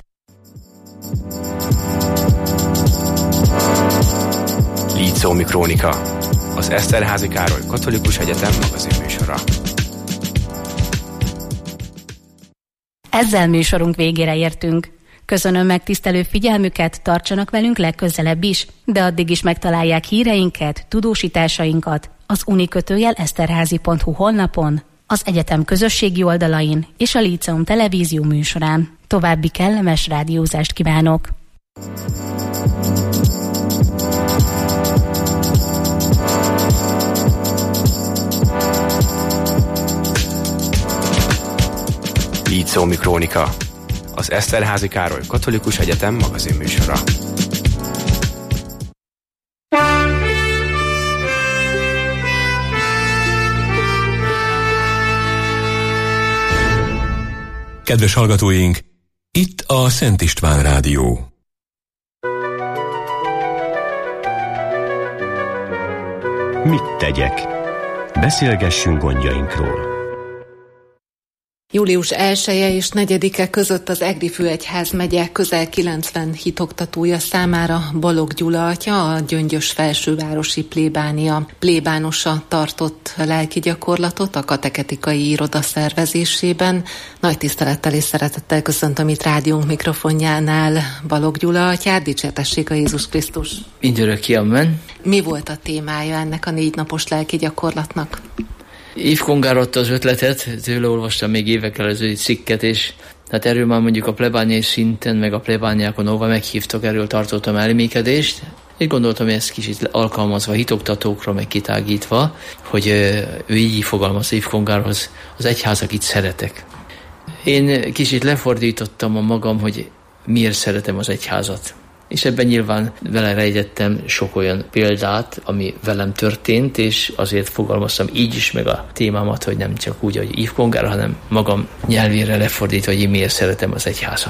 Lícómi Krónika, az Eszterházy Károly Katolikus Egyetem magazinműsora. Ezzel műsorunk végére értünk. Köszönöm megtisztelő figyelmüket, tartsanak velünk legközelebb is, de addig is megtalálják híreinket, tudósításainkat az unikötőjel eszterházy pont hu honlapon, az egyetem közösségi oldalain és a Líceum televízió műsorán. További kellemes rádiózást kívánok! Lícómi Krónika, az Eszterházy Károly Katolikus Egyetem magazinműsora. Kedves hallgatóink, itt a Szent István Rádió. Mit tegyek? Beszélgessünk gondjainkról. Július elseje és negyedike között az Egri Főegyházmegye közel kilencven hitoktatója számára Balogh Gyula atya, a Gyöngyös felsővárosi plébánia plébánosa tartott lelki gyakorlatot a kateketikai iroda szervezésében. Nagy tisztelettel és szeretettel köszöntöm itt rádiónk mikrofonjánál Balogh Gyula atyát, dicsértessék a Jézus Krisztus. Mindörökké amen. Mi volt a témája ennek a négy napos lelki gyakorlatnak? Yves Congar adta az ötletet, tőle olvastam még évekkel az egy cikket, és hát erről már mondjuk a plebániai szinten, meg a plebániákon, ahova meghívtak, erről tartottam elmékedést. Én gondoltam, hogy ezt kicsit alkalmazva hitoktatókra, meg kitágítva, hogy ő így fogalmaz Yves Congarhoz, az egyház, akit szeretek. Én kicsit lefordítottam a magam, hogy miért szeretem az egyházat. És ebben nyilván belerejtettem sok olyan példát, ami velem történt, és azért fogalmaztam így is meg a témámat, hogy nem csak úgy, hogy Yves Congar, hanem magam nyelvére lefordítva, hogy én miért szeretem az egyházat.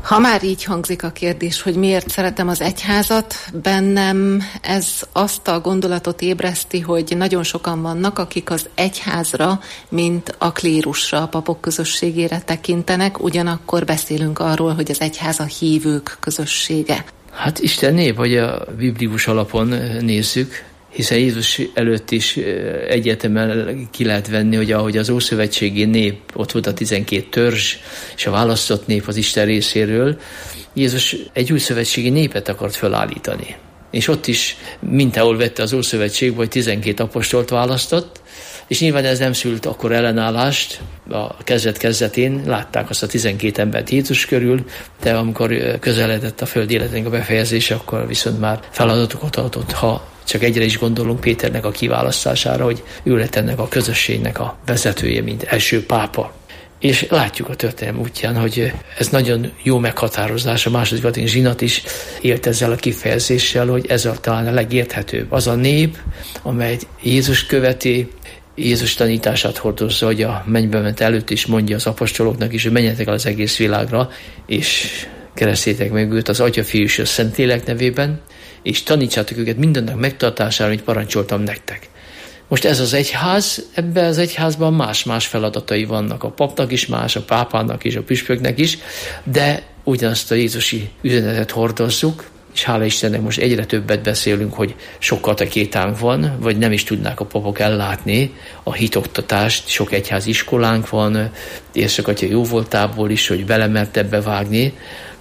Ha már így hangzik a kérdés, hogy miért szeretem az egyházat, bennem ez azt a gondolatot ébreszti, hogy nagyon sokan vannak, akik az egyházra, mint a klérusra, a papok közösségére tekintenek, ugyanakkor beszélünk arról, hogy az egyház a hívők közössége. Hát Isten nép, hogy a biblikus alapon nézzük, hiszen Jézus előtt is egyetemen ki lehet venni, hogy ahogy az ószövetségi nép, ott volt a tizenkét törzs, és a választott nép az Isten részéről, Jézus egy új szövetségi népet akart felállítani. És ott is mintául vette az ószövetségből, hogy tizenkét apostolt választott, és nyilván ez nem szült akkor ellenállást, a kezdet-kezdetén látták azt a tizenkét embert Jézus körül, de amikor közeledett a föld életének a befejezése, akkor viszont már feladatokat adott, ha csak egyre is gondolunk Péternek a kiválasztására, hogy ő lett ennek a közösségnek a vezetője, mint első pápa. És látjuk a történelem útján, hogy ez nagyon jó meghatározás. A második Vatikán zsinat is élt ezzel a kifejezéssel, hogy ez a, talán a legérthetőbb. Az a nép, amely Jézus követi, Jézus tanítását hordozza, hogy a mennybe ment előtt is mondja az apostoloknak is, hogy menjetek el az egész világra, és keresztétek meg őt az Atya, Fiú és a Szentlélek nevében, és tanítsátok őket mindennek megtartására, amit parancsoltam nektek. Most ez az egyház, ebben az egyházban más-más feladatai vannak. A papnak is más, a pápának is, a püspöknek is, de ugyanazt a jézusi üzenetet hordozzuk, és hála Istennek most egyre többet beszélünk, hogy sok katekétánk van, vagy nem is tudnák a papok ellátni a hitoktatást, sok egyházi iskolánk van, érsakatya jóvoltából is, hogy belemert ebbe vágni,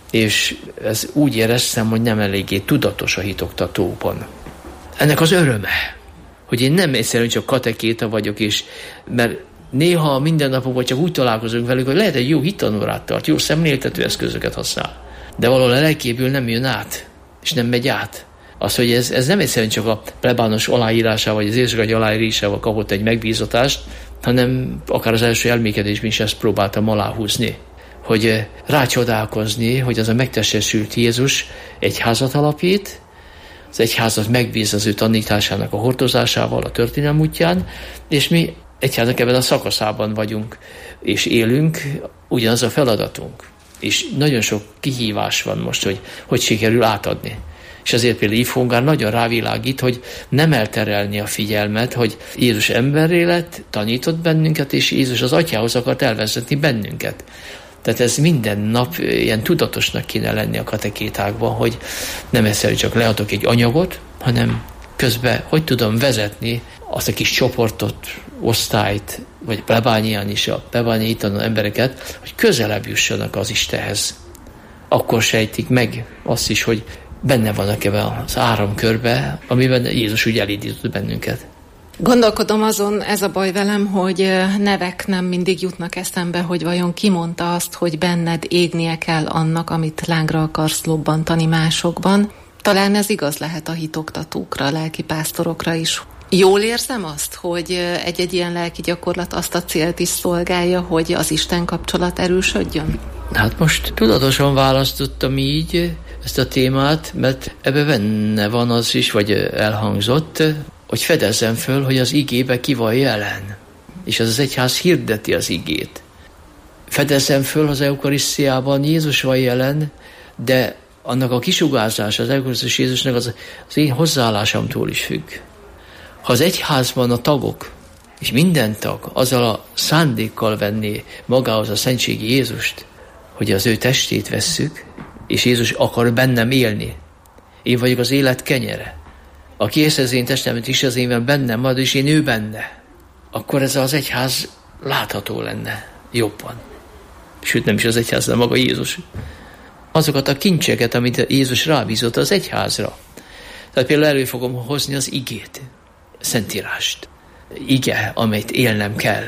és ez úgy éreztem, hogy nem eléggé tudatos a hitoktatóban. Ennek az öröme, hogy én nem egyszerűen csak katekéta vagyok, és mert néha a mindennapokban csak úgy találkozunk velük, hogy lehet egy jó hittanórát tart, jó szemléltető eszközöket használ, de valahol a lelkéből nem jön át, és nem megy át. Az, hogy ez, ez nem egyszerűen csak a plebános aláírásával, vagy az érsakatya aláírásával kapott egy megbízatást, hanem akár az első elmékedésben is ezt próbáltam aláhúzni, hogy rácsodálkozni, hogy az a megtestesült Jézus egyházat alapít, az egyházat megbíz az ő tanításának a hordozásával a történelem útján, és mi egyháznak ebben a szakaszában vagyunk, és élünk, ugyanaz a feladatunk. És nagyon sok kihívás van most, hogy hogy sikerül átadni. És azért például Yves Congar nagyon rávilágít, hogy nem elterelni a figyelmet, hogy Jézus emberré lett, tanított bennünket, és Jézus az Atyához akart elvezetni bennünket. Tehát ez minden nap ilyen tudatosnak kéne lenni a katekétákban, hogy nem egyszerűen csak leadok egy anyagot, hanem közben hogy tudom vezetni azt a kis csoportot, osztályt, vagy plebánián is, a plebániai tanuló embereket, hogy közelebb jussanak az Istenhez. Akkor sejtik meg azt is, hogy benne vannak ebben az áramkörbe, amiben Jézus úgy elindított bennünket. Gondolkodom azon, ez a baj velem, hogy nevek nem mindig jutnak eszembe, hogy vajon ki mondta azt, hogy benned égnie kell annak, amit lángra akarsz lobbantani másokban. Talán ez igaz lehet a hitoktatókra, a lelkipásztorokra is. Jól érzem azt, hogy egy-egy ilyen lelki gyakorlat azt a célt is szolgálja, hogy az Isten kapcsolat erősödjön? Hát most tudatosan választottam így ezt a témát, mert ebbe benne van az is, vagy elhangzott, hogy fedezzem föl, hogy az igébe ki van jelen, és az az egyház hirdeti az igét. Fedezzem föl, az eukarisztiában Jézus van jelen, de annak a kisugárzása az eukarisztus Jézusnak az, az én hozzáállásomtól is függ. Ha az egyházban a tagok, és minden tag azzal a szándékkal venné magához a szentségi Jézust, hogy az ő testét vesszük, és Jézus akar bennem élni. Én vagyok az élet kenyere. Aki érsz az én testemet is az énben bennem marad, és én ő benne, akkor ez az egyház látható lenne jobban. Sőt, nem is az egyház, de maga Jézus. Azokat a kincseket, amit Jézus rábízott az egyházra. Tehát például elő fogom hozni az igét, Szentírást. Ige, amelyet élnem kell.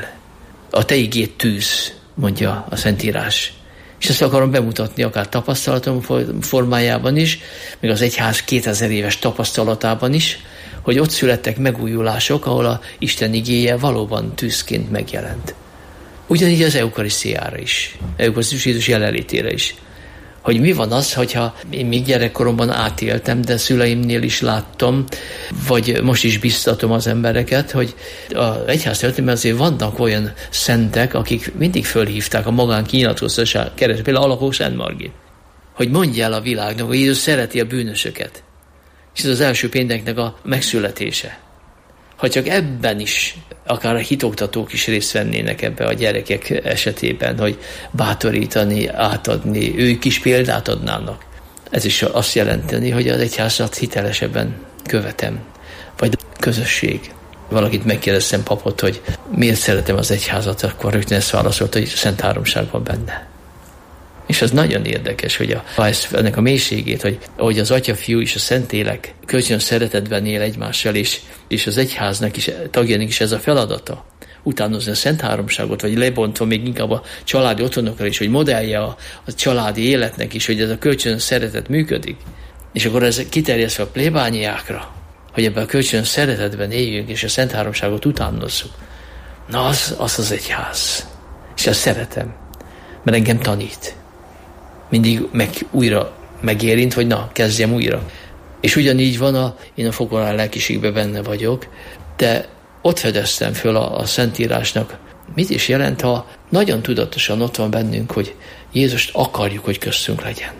A te igét tűz, mondja a Szentírás. És ezt akarom bemutatni akár tapasztalatom formájában is, még az egyház kétezer éves tapasztalatában is, hogy ott születtek megújulások, ahol a Isten igéje valóban tűzként megjelent. Ugyanígy az eukarisztiára is, eukarisztikus Jézus jelenlétére is. Hogy mi van az, hogyha én még gyerekkoromban átéltem, de szüleimnél is láttam, vagy most is biztatom az embereket, hogy az egyház történetben azért vannak olyan szentek, akik mindig fölhívták a magán kinyilatkoztatását keresztül, például Alakó Szent Margit. hogy mondja el a világnak, hogy Jézus szereti a bűnösöket. És ez az első pénteknek a megszületése. Ha csak ebben is, akár a hitoktatók is részt vennének ebbe a gyerekek esetében, hogy bátorítani, átadni, ők is példát adnának. Ez is azt jelenteni, hogy az egyházat hitelesebben követem. Vagy közösség. Valakit megkérdeztem papot, hogy miért szeretem az egyházat, akkor rögtön ezt válaszolt, hogy Szent Háromság van benne. És az nagyon érdekes, hogy a, ha ezt, ennek a mélységét, hogy ahogy az Atya, Fiú és a Szentlélek kölcsönös szeretetben él egymással, és, és az egyháznak is, tagjának is ez a feladata, utánozni a Szent Háromságot, vagy lebontva még inkább a családi otthonokra is, hogy modellje a, a családi életnek is, hogy ez a kölcsönös szeretet működik. És akkor ez kiterjesztve a plébániákra, hogy ebben a kölcsönös szeretetben éljünk, és a Szent Háromságot utánozzuk. Na, az az, az egyház. És azt szeretem, mert engem tanít. Mindig meg, újra megérint, hogy na, kezdjem újra. És ugyanígy van, a, én a fokolár lelkiségben benne vagyok, de ott fedeztem föl a, a Szentírásnak, mit is jelent, ha nagyon tudatosan ott van bennünk, hogy Jézust akarjuk, hogy köztünk legyen.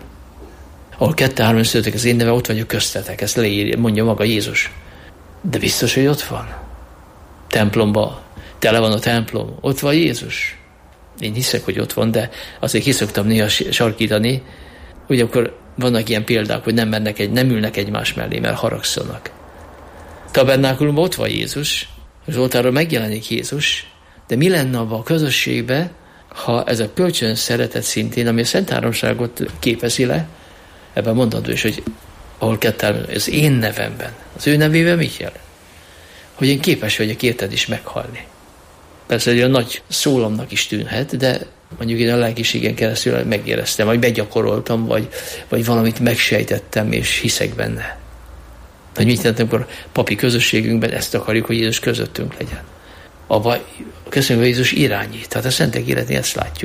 Ahol kettő-három születek az én neve, ott vagyok köztetek, ezt leírja, mondja maga Jézus. De biztos, hogy ott van. Templomban, tele van a templom, ott van Jézus. Én hiszek, hogy ott van, de azért ki szoktam néha sarkítani, hogy akkor vannak ilyen példák, hogy nem, mennek egy, nem ülnek egymás mellé, mert haragszanak. Tabernákulumban ott van Jézus, az oltáron megjelenik Jézus, de mi lenne abban a közösségben, ha ez a kölcsönös szeretet szintén, ami a Szent Háromságot képezi le, ebben mondható is, hogy ahol kettő, az én nevemben, az ő nevében mit jelent? Hogy én képes vagyok érted is meghalni. Persze egy olyan nagy szólamnak is tűnhet, de mondjuk én a lelkiségen keresztül megéreztem, vagy begyakoroltam, vagy, vagy valamit megsejtettem, és hiszek benne. Hogy mit jelent, amikor papi közösségünkben ezt akarjuk, hogy Jézus közöttünk legyen. Abba köszönjük, hogy Jézus irányít. Tehát a szentek életén ezt látjuk.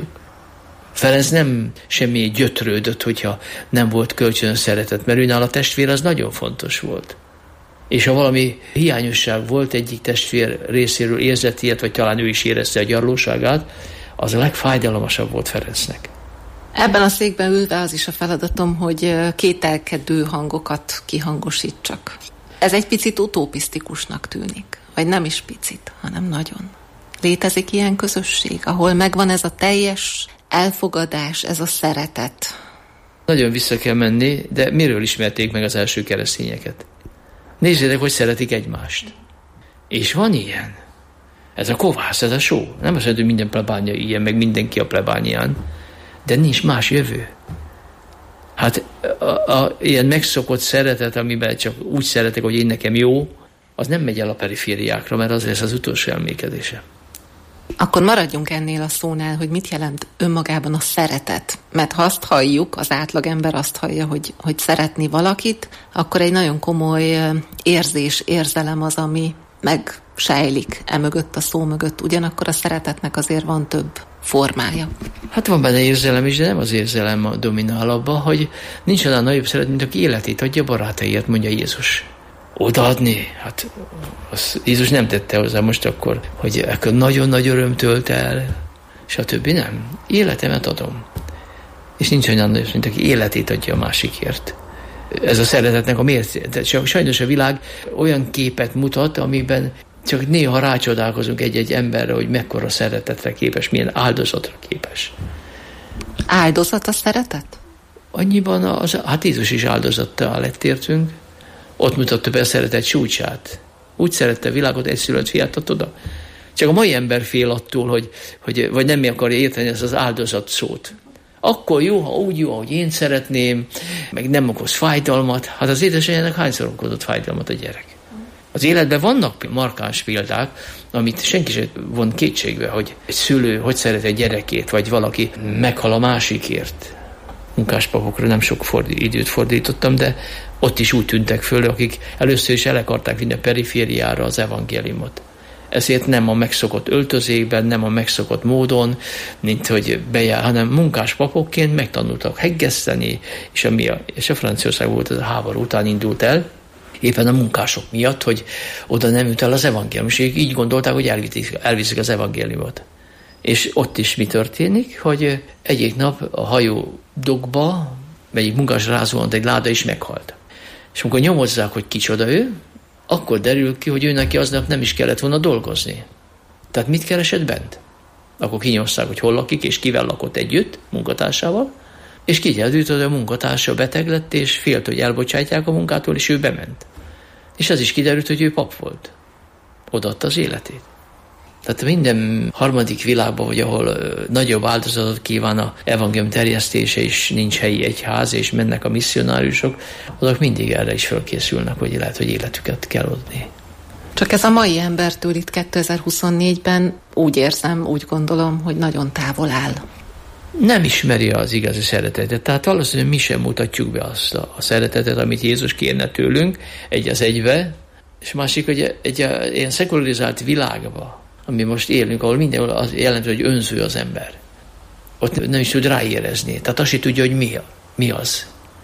Ferenc nem semmi gyötrődött, hogyha nem volt kölcsönös szeretet, mert őnál a testvér az nagyon fontos volt. És ha valami hiányosság volt egyik testvér részéről érzett ilyet, vagy talán ő is érezte a gyarlóságát, az a legfájdalomasabb volt Ferencnek. Ebben a székben ülve az is a feladatom, hogy kételkedő hangokat kihangosítsak. Ez egy picit utopisztikusnak tűnik, vagy nem is picit, hanem nagyon. Létezik ilyen közösség, ahol megvan ez a teljes elfogadás, ez a szeretet. Nagyon vissza kell menni, de miről ismerték meg az első keresztényeket? Nézzétek, hogy szeretik egymást. És van ilyen. Ez a kovász, ez a só. Nem azt mondja, hogy minden plebánia ilyen, meg mindenki a plebánián, de nincs más jövő. Hát a, a, ilyen megszokott szeretet, amiben csak úgy szeretek, hogy én nekem jó, az nem megy el a perifériákra, mert az lesz az utolsó elmékedése. Akkor maradjunk ennél a szónál, hogy mit jelent önmagában a szeretet. Mert ha azt halljuk, az átlagember azt hallja, hogy, hogy szeretni valakit, akkor egy nagyon komoly érzés, érzelem az, ami megsejlik emögött, a szó mögött. Ugyanakkor a szeretetnek azért van több formája. Hát van benne érzelem is, de nem az érzelem dominál abban, hogy nincs olyan nagyobb szeret, mint aki életét adja barátaiért, mondja Jézus. Odaadni? Hát az Jézus nem tette hozzá most akkor, hogy akkor nagyon nagy öröm tölt el, stb. Nem. Életemet adom. És nincs olyan nagy, mint aki életét adja a másikért. Ez a szeretetnek a mérce. Sajnos a világ olyan képet mutat, amiben csak néha rácsodálkozunk egy-egy emberre, hogy mekkora szeretetre képes, milyen áldozatra képes. Áldozat a szeretet? Annyiban, az, hát Jézus is áldozattal lett értünk. Ott mutatta be a szeretet csúcsát. Úgy szerette a világot, egyszülött fiát adott oda. Csak a mai ember fél attól, hogy, hogy vagy nem akarja érteni ezt az áldozat szót. Akkor jó, ha úgy jó, ahogy én szeretném, meg nem okoz fájdalmat. Hát az édesanyjának hányszor okozott fájdalmat a gyerek? Az életben vannak markáns példák, amit senki sem von kétségbe, hogy egy szülő hogy szeret egy gyerekét, vagy valaki meghal a másikért. Munkáspapokra nem sok fordít, időt fordítottam, de ott is úgy tűntek föl, akik először is el akarták vinni a perifériára az evangéliumot. Ezért nem a megszokott öltözékben, nem a megszokott módon, mint hogy bejár, hanem munkáspapokként megtanultak heggeszteni, és, ami a, és a Franciaország volt, ez a háború után indult el, éppen a munkások miatt, hogy oda nem jut el az evangélium, és így gondolták, hogy elviszik, elviszik az evangéliumot. És ott is mi történik, hogy egyik nap a hajó dokba, melyik munkás rázuhant egy láda, és meghalt. És amikor nyomozzák, hogy kicsoda ő, akkor derül ki, hogy ő neki aznap nem is kellett volna dolgozni. Tehát mit keresett bent? Akkor kinyomozták, hogy hol lakik, és kivel lakott együtt, munkatársával, és kiderült, hogy a munkatársa beteg lett, és félt, hogy elbocsátják a munkától, és ő bement. És az is kiderült, hogy ő pap volt. Odaadta az életét. Tehát minden harmadik világban, vagy ahol ö, nagyobb áldozatot kíván a evangélium terjesztése, és nincs helyi egyház, és mennek a misszionáriusok, azok mindig erre is felkészülnek, hogy lehet, hogy életüket kell adni. Csak ez a mai embertől itt kétezer-huszonnégyben úgy érzem, úgy gondolom, hogy nagyon távol áll. Nem ismeri az igazi szeretetet. Tehát valószínűleg mi sem mutatjuk be azt a, a szeretetet, amit Jézus kérne tőlünk, egy az egybe, és másik, hogy egy, egy ilyen szekularizált világban, ami most élünk, ahol mindenhol az jelenti, hogy önző az ember. Ott nem is tud ráérezni. Tehát azt is tudja, hogy mi, mi az.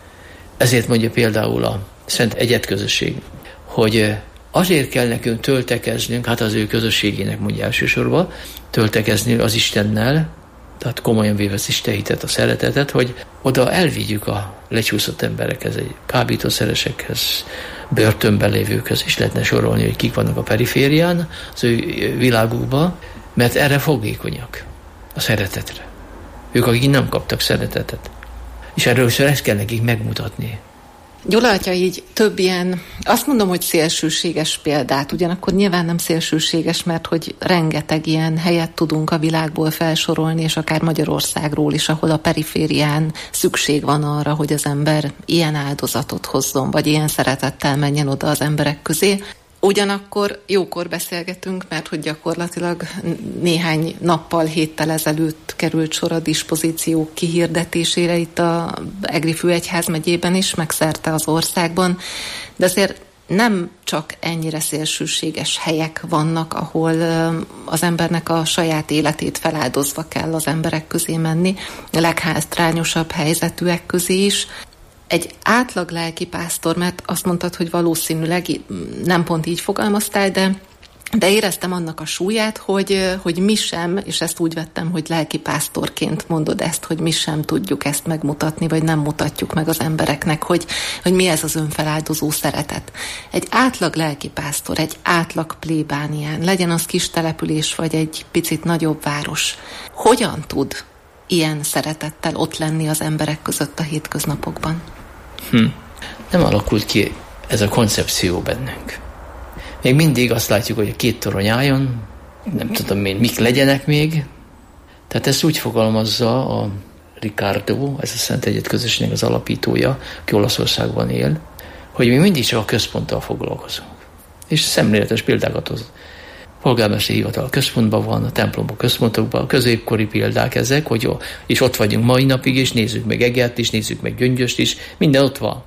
Ezért mondja például a Szent Egyetközösség, hogy azért kell nekünk töltekeznünk, hát az ő közösségének mondja elsősorban, töltekezni az Istennel, tehát komolyan véve az Isten hitet, a szeretetet, hogy oda elvigyük a lecsúszott emberekhez, egy kábítószeresekhez, börtönben lévőkhöz, és lehetne sorolni, hogy kik vannak a periférián, az ő világukban, mert erre fogékonyak, a szeretetre. Ők, akik nem kaptak szeretetet. És erről ezt kell nekik megmutatni. Gyula atya így több ilyen, azt mondom, hogy szélsőséges példát, ugyanakkor nyilván nem szélsőséges, mert hogy rengeteg ilyen helyet tudunk a világból felsorolni, és akár Magyarországról is, ahol a periférián szükség van arra, hogy az ember ilyen áldozatot hozzon, vagy ilyen szeretettel menjen oda az emberek közé. Ugyanakkor jókor beszélgetünk, mert hogy gyakorlatilag néhány nappal, héttel ezelőtt került sor a dispozíciók kihirdetésére itt a Egri főegyházmegyében is, meg szerte az országban, de azért nem csak ennyire szélsőséges helyek vannak, ahol az embernek a saját életét feláldozva kell az emberek közé menni, a leghátrányosabb helyzetűek közé is. Egy átlag lelkipásztor, mert azt mondtad, hogy valószínűleg nem pont így fogalmaztál, de, de éreztem annak a súlyát, hogy, hogy mi sem, és ezt úgy vettem, hogy lelkipásztorként mondod ezt, hogy mi sem tudjuk ezt megmutatni, vagy nem mutatjuk meg az embereknek, hogy, hogy mi ez az önfeláldozó szeretet. Egy átlag lelkipásztor, egy átlag plébánián, legyen az kis település, vagy egy picit nagyobb város, hogyan tud ilyen szeretettel ott lenni az emberek között a hétköznapokban? Hm. Nem alakult ki ez a koncepció bennünk. Még mindig azt látjuk, hogy a két torony álljon, nem tudom még mik legyenek még. Tehát ezt úgy fogalmazza a Ricardo, ez a Szent Egyetközösségnek az alapítója, aki Olaszországban él, hogy mi mindig csak a központtal foglalkozunk. És szemléletes példákat hoz. Polgármesteri hivatal központban van, a templomok központokban, a középkori példák ezek, hogy jó, és ott vagyunk mai napig, és nézzük meg Egert is, nézzük meg Gyöngyöst is, minden ott van.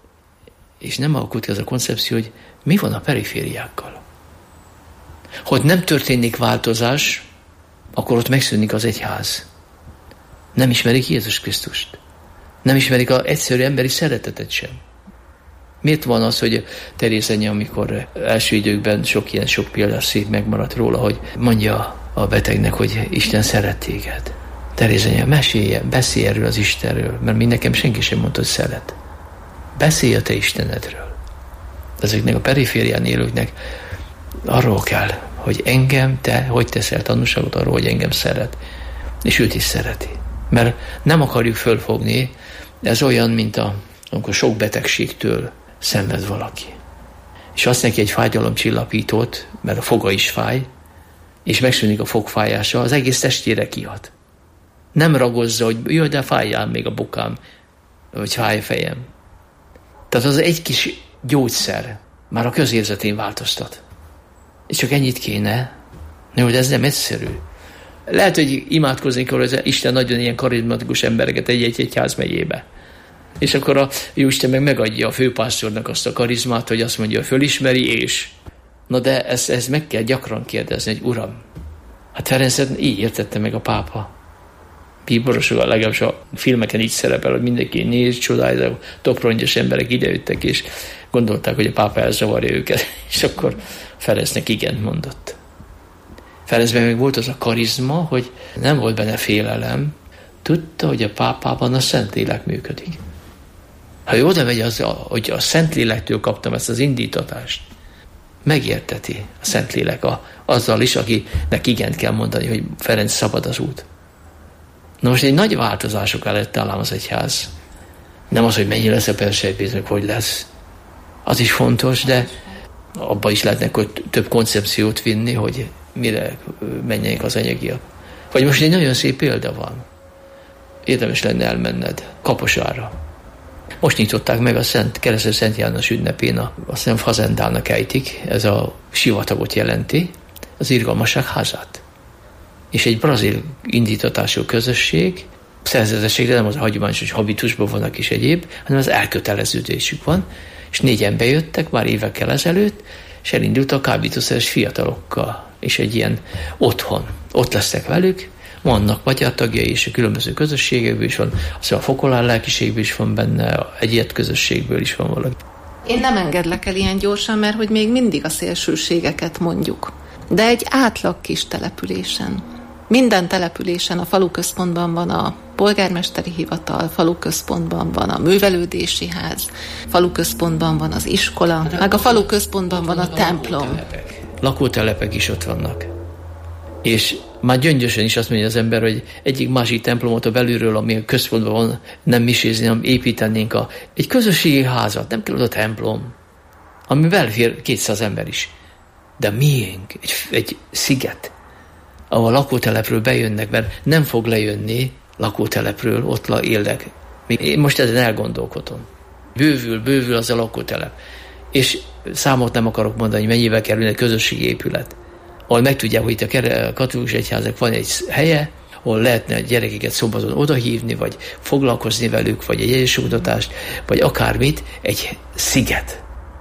És nem alakult ez a koncepció, hogy mi van a perifériákkal. Hogy nem történik változás, akkor ott megszűnik az egyház. Nem ismerik Jézus Krisztust. Nem ismerik az egyszerű emberi szeretetet sem. Miért van az, hogy Terézenya, amikor első időkben sok ilyen sok példás szép megmaradt róla, hogy mondja a betegnek, hogy Isten szeret téged. Terézenya, mesélje, beszélj erről az Istenről, mert mi nekem senki sem mondta, hogy szeret. Beszélj a te Istenedről. Ezeknek a periférián élőknek arról kell, hogy engem, te hogy teszel tanúságot arról, hogy engem szeret. És őt is szereti. Mert nem akarjuk fölfogni, ez olyan, mint a, amikor sok betegségtől szenved valaki. És azt neki egy fájdalomcsillapítót, mert a foga is fáj, és megszűnik a fogfájása, az egész testére kihat. Nem ragozza, hogy jaj, de fájjál még a bokám, vagy fáj a fejem. Tehát az egy kis gyógyszer már a közérzetén változtat. És csak ennyit kéne, hogy ez nem egyszerű. Lehet, hogy imádkozni kell, hogy Isten nagyon ilyen karizmatikus embereket egy-egy egyház megyébe. És akkor a Jóisten meg megadja a főpásztornak azt a karizmát, hogy azt mondja, hogy fölismeri, és... Na de ezt, ezt meg kell gyakran kérdezni, hogy Uram, hát Ferencet így értette meg a pápa. Bíborosokkal legalábbis a filmeken így szerepel, hogy mindenki néz, csodálja, toprongyos emberek idejöttek, és gondolták, hogy a pápa elzavarja őket, és akkor Ferencnek igent mondott. Ferencben meg volt az a karizma, hogy nem volt benne félelem, tudta, hogy a pápában a Szentlélek működik. Ha ő oda megy, az, hogy a Szentlélektől kaptam ezt az indítatást, megérteti a Szentlélek a, azzal is, akinek igent kell mondani, hogy Ferenc, szabad az út. Na most egy nagy változások előtt állám az egyház. Nem az, hogy mennyi lesz a persejtpénznek, hogy lesz. Az is fontos, de abba is lehetne több koncepciót vinni, hogy mire menjenek az anyagiak. Vagy most egy nagyon szép példa van. Érdemes lenne elmenned Kaposára. Most nyitották meg a Szent Keresztes Szent János ünnepén, a, a Szent Fazendának ejtik, ez a sivatagot jelenti, az Irgalmasság házát. És egy brazil indítatású közösség, szerzetességre nem az a hagyományos, hogy habitusban vannak is egyéb, hanem az elköteleződésük van, és négyen bejöttek már évekkel ezelőtt, és elindultak kábítószeres fiatalokkal, és egy ilyen otthon. Ott lesznek velük, vannak magyar tagjai, és a különböző közösségekből is van, aztán a Fokolár lelkiségből is van benne, egyet közösségből is van valaki. Én nem engedlek el ilyen gyorsan, mert hogy még mindig a szélsőségeket mondjuk. De egy átlag kis településen, minden településen a faluközpontban van a polgármesteri hivatal, faluközpontban van a művelődési ház, faluközpontban van az iskola, meg a faluközpontban van a templom. Lakótelepek is ott vannak. És már Gyöngyösen is azt mondja az ember, hogy egyik másik templomot a belülről, ami a központban van, nem misézni, hanem építenénk a, egy közösségi házat, nem kell oda templom, ami belfér kétszáz ember is. De miénk? Egy, egy sziget, ahol a lakótelepről bejönnek, mert nem fog lejönni lakótelepről, ott élnek. Én most ezen elgondolkodom. Bővül, bővül az a lakótelep. És számot nem akarok mondani, mennyivel kerül egy közösségi épület, ahol megtudják, hogy itt a katolikus egyházak van egy helye, ahol lehetne a gyerekeket szombaton odahívni, vagy foglalkozni velük, vagy egy egyes oktatást, vagy akármit, egy sziget.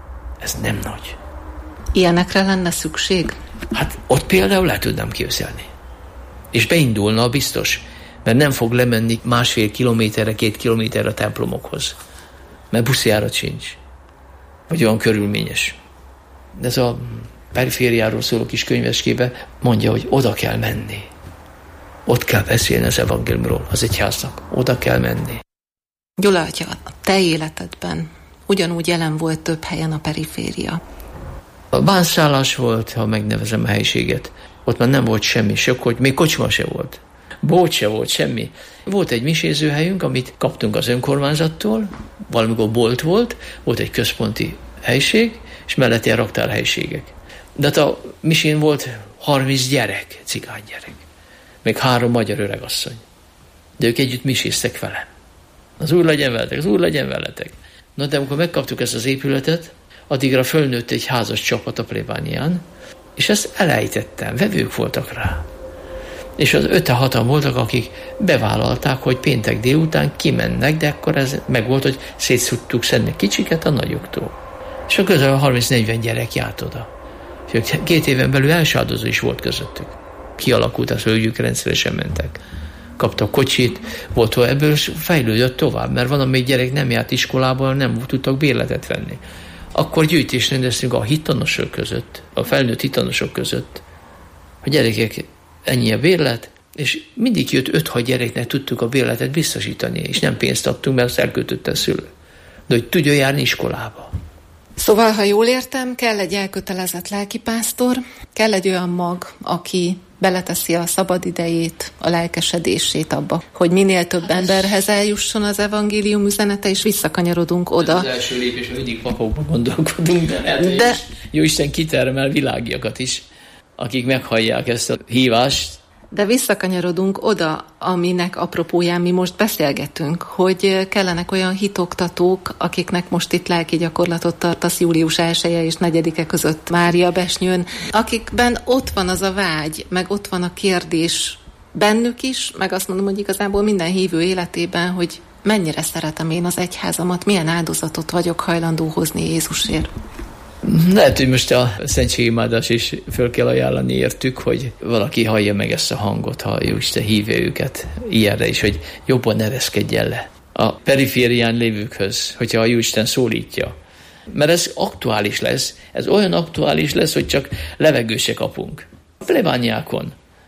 Ez nem nagy. Ilyenekre lenne szükség? Hát ott például le tudnám képzelni. És beindulna biztos, mert nem fog lemenni másfél kilométerre, két kilométerre a templomokhoz. Mert buszjárat sincs. Vagy olyan körülményes. De ez a perifériáról szóló kis könyveskébe mondja, hogy oda kell menni. Ott kell beszélni az evangéliumról, az egyháznak. Oda kell menni. Gyula atya, a te életedben ugyanúgy jelen volt több helyen a periféria. A bánszállás volt, ha megnevezem a helyiséget. Ott már nem volt semmi, sok, hogy még kocsma se volt. Bolt se volt, semmi. Volt egy misézőhelyünk, amit kaptunk az önkormányzattól, valamikor bolt volt, volt egy központi helység, és mellett ilyen raktárhelyiségek. De hát a misén volt harminc gyerek, cigány gyerek, még három magyar öregasszony. De ők együtt miséztek velem. Az Úr legyen veletek, az Úr legyen veletek. Na de amikor megkaptuk ezt az épületet, addigra fölnőtt egy házas csapat a plébánián, és ezt elejtettem, vevők voltak rá. És az öten-hatan voltak, akik bevállalták, hogy péntek délután kimennek, de akkor ez meg volt, hogy szétszudtuk szedni kicsiket a nagyoktól. És a közel harminc-negyven gyerek járt oda. És két éven belül elsáldozó is volt közöttük. Kialakult, az hölgyük rendszeresen mentek. Kaptak kocsit, volt, hogy ebből fejlődött tovább, mert van, amelyik gyerek nem járt iskolából, nem tudtak bérletet venni. Akkor gyűjtést rendeztünk a hittanosok között, a felnőtt hittanosok között. A gyerekek, ennyi a bérlet, és mindig jött öt-hat gyereknek tudtuk a bérletet biztosítani, és nem pénzt adtunk, mert azt elkötötte a szülő. De hogy tudja járni iskolába. Szóval, ha jól értem, kell egy elkötelezett lelkipásztor, kell egy olyan mag, aki beleteszi a szabadidejét, a lelkesedését abba, hogy minél több emberhez eljusson az evangélium üzenete, és visszakanyarodunk oda. Az első lépés, hogy mindig papokban gondolkodunk, de, lehet, de... Jóisten kitermel világiakat is, akik meghallják ezt a hívást. De visszakanyarodunk oda, aminek apropóján mi most beszélgetünk, hogy kellenek olyan hitoktatók, akiknek most itt lelki gyakorlatot tartasz július elseje és negyedike között Mária Besnyőn, akikben ott van az a vágy, meg ott van a kérdés bennük is, meg azt mondom, hogy igazából minden hívő életében, hogy mennyire szeretem én az egyházamat, milyen áldozatot vagyok hajlandó hozni Jézusért. Lehet, hogy most a szentségimádás is föl kell ajánlani értük, hogy valaki hallja meg ezt a hangot, ha Jóisten hívja őket ilyenre is, hogy jobban ereszkedjen le a periférián lévőkhöz, hogyha a Jóisten szólítja. Mert ez aktuális lesz, ez olyan aktuális lesz, hogy csak levegőse kapunk. A plebániákon,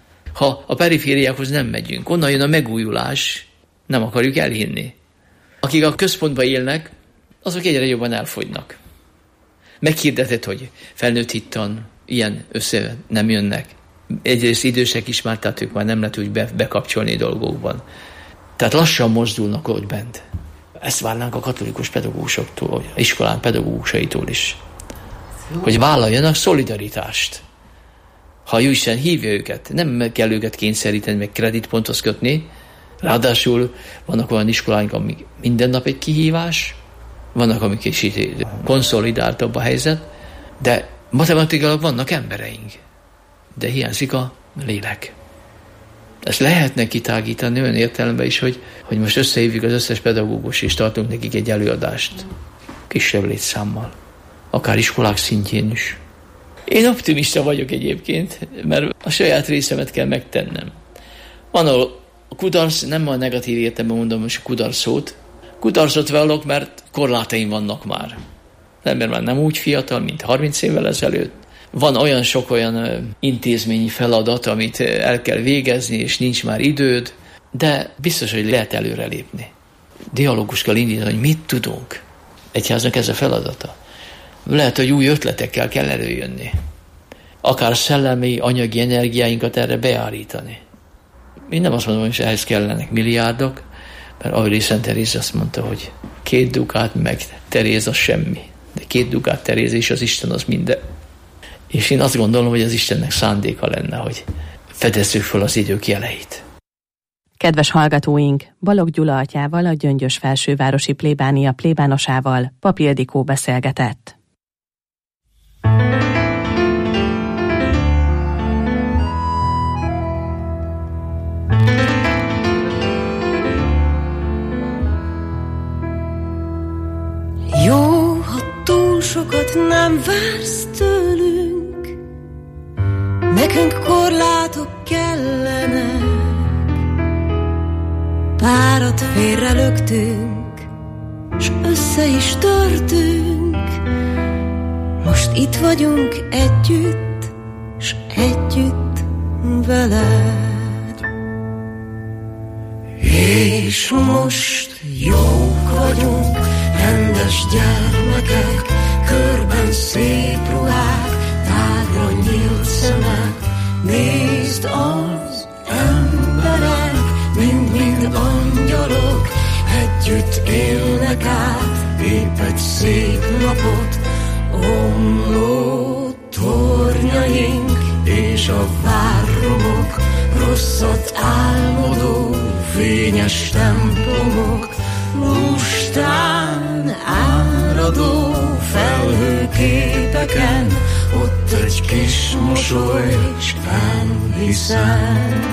ha a perifériákhoz nem megyünk, onnan jön a megújulás, nem akarjuk elhinni. Akik a központban élnek, azok egyre jobban elfogynak. Meghirdetett, hogy felnőtt hittan ilyen össze nem jönnek. Egyrészt idősek is már, tehát ők már nem lehet úgy be, bekapcsolni dolgokban. Tehát lassan mozdulnak ott bent. Ezt várnánk a katolikus pedagógusoktól, iskolán pedagógusaitól is. Hogy vállaljanak szolidaritást. Ha Jóisten hívja őket, nem kell őket kényszeríteni, meg kreditponthoz kötni. Ráadásul vannak olyan iskoláink, amik minden nap egy kihívás, vannak, amik kicsit konszolidáltabb a helyzet, de matematikailag vannak embereink. De hiányzik a lélek. Ezt lehetne kitágítani olyan értelemben is, hogy, hogy most összehívjuk az összes pedagógus, és tartunk nekik egy előadást. Kisebb létszámmal. Akár iskolák szintjén is. Én optimista vagyok egyébként, mert a saját részemet kell megtennem. Van, ahol a kudarc, nem a negatív értelemben mondom most a kudarc szót, kudarcot vallok, mert korlátaim vannak már. Az ember már nem úgy fiatal, mint harminc évvel ezelőtt. Van olyan sok olyan intézményi feladat, amit el kell végezni, és nincs már időd, de biztos, hogy lehet előrelépni. Dialógus kell indítani, hogy mit tudunk. Egyháznak ez a feladata. Lehet, hogy új ötletekkel kell előjönni. Akár szellemi, anyagi energiáinkat erre beállítani. Én nem azt mondom, hogy ehhez kellenek milliárdok, mert Aureli Szent Teréz azt mondta, hogy két dukát meg Teréz az semmi. De két dukát Teréz és az Isten az minden. És én azt gondolom, hogy az Istennek szándéka lenne, hogy fedezzük föl az idők jeleit. Kedves hallgatóink, Balogh Gyula atyával, a Gyöngyös Felsővárosi plébánia plébánosával Pap Ildikó beszélgetett. Jó, ha túl sokat nem vársz tőlünk, nekünk korlátok kellenek. Párat félrelögtünk, s össze is törtünk. Most itt vagyunk együtt, s együtt veled. És most jók vagyunk, rendes gyermekek, körben szép ruhák, tágra nyílt szemek. Nézd, az emberek, mind-mind angyalok, együtt élnek át épp egy szép napot. Omló tornyaink és a várromok, rosszat álmodó fényes templomok, lustán áradó felhőképeken, ott egy kis mosoly, s elhiszem.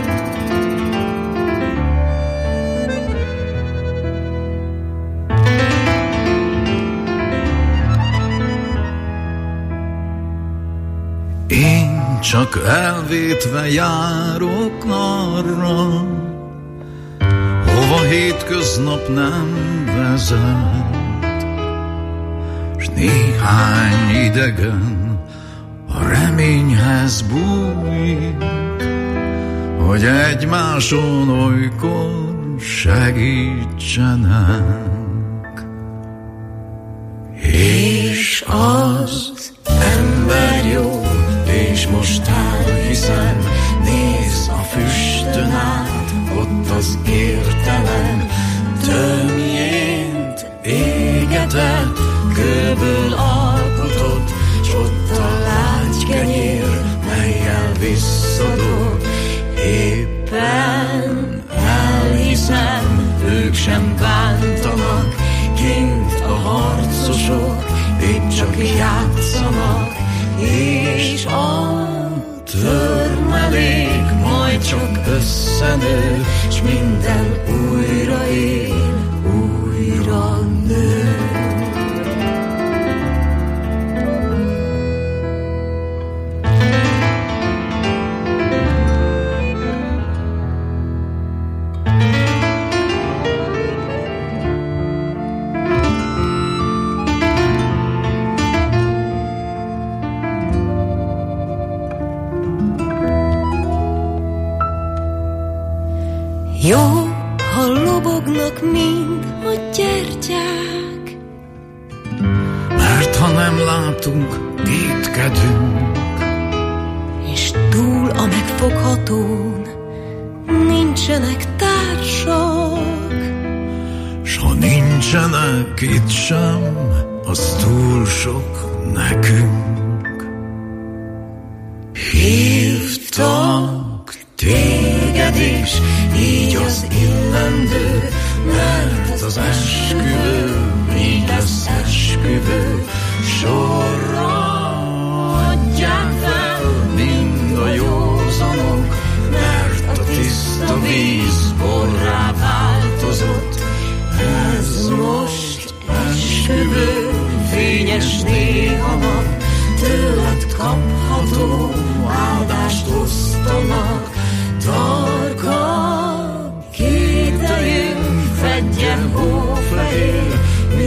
Én csak elvétve járok arra, hova hétköznap nem vezet, s néhány idegen a reményhez bújik, hogy egymáson olykor segítsenek. És az ember jó, és most elhiszem, nézz a füstön át, ott az értelem tömjént égetett, kőből alkotott, s ott a lágy kenyér, mellyel visszadob. Éppen elhiszem, ők sem bántanak, kint a harcosok épp csak játszanak, és a törmelék majd csak összenő, s minden újra él, újra nő. Jó, ha lobognak mind a gyertyák, látunk, kétkedünk. És túl a megfoghatón nincsenek társak. S ha nincsenek itt sem, az túl sok nekünk. Hívtak téged is, így az illendő, mert az esküvő, így az esküvő sorra adják fel mind a józanok, mert a tiszta víz borrá változott. Ez most esküvő, fényes néha nap, tőled kapható áldást osztanak. Tarka kételjünk, fedjen hófehér,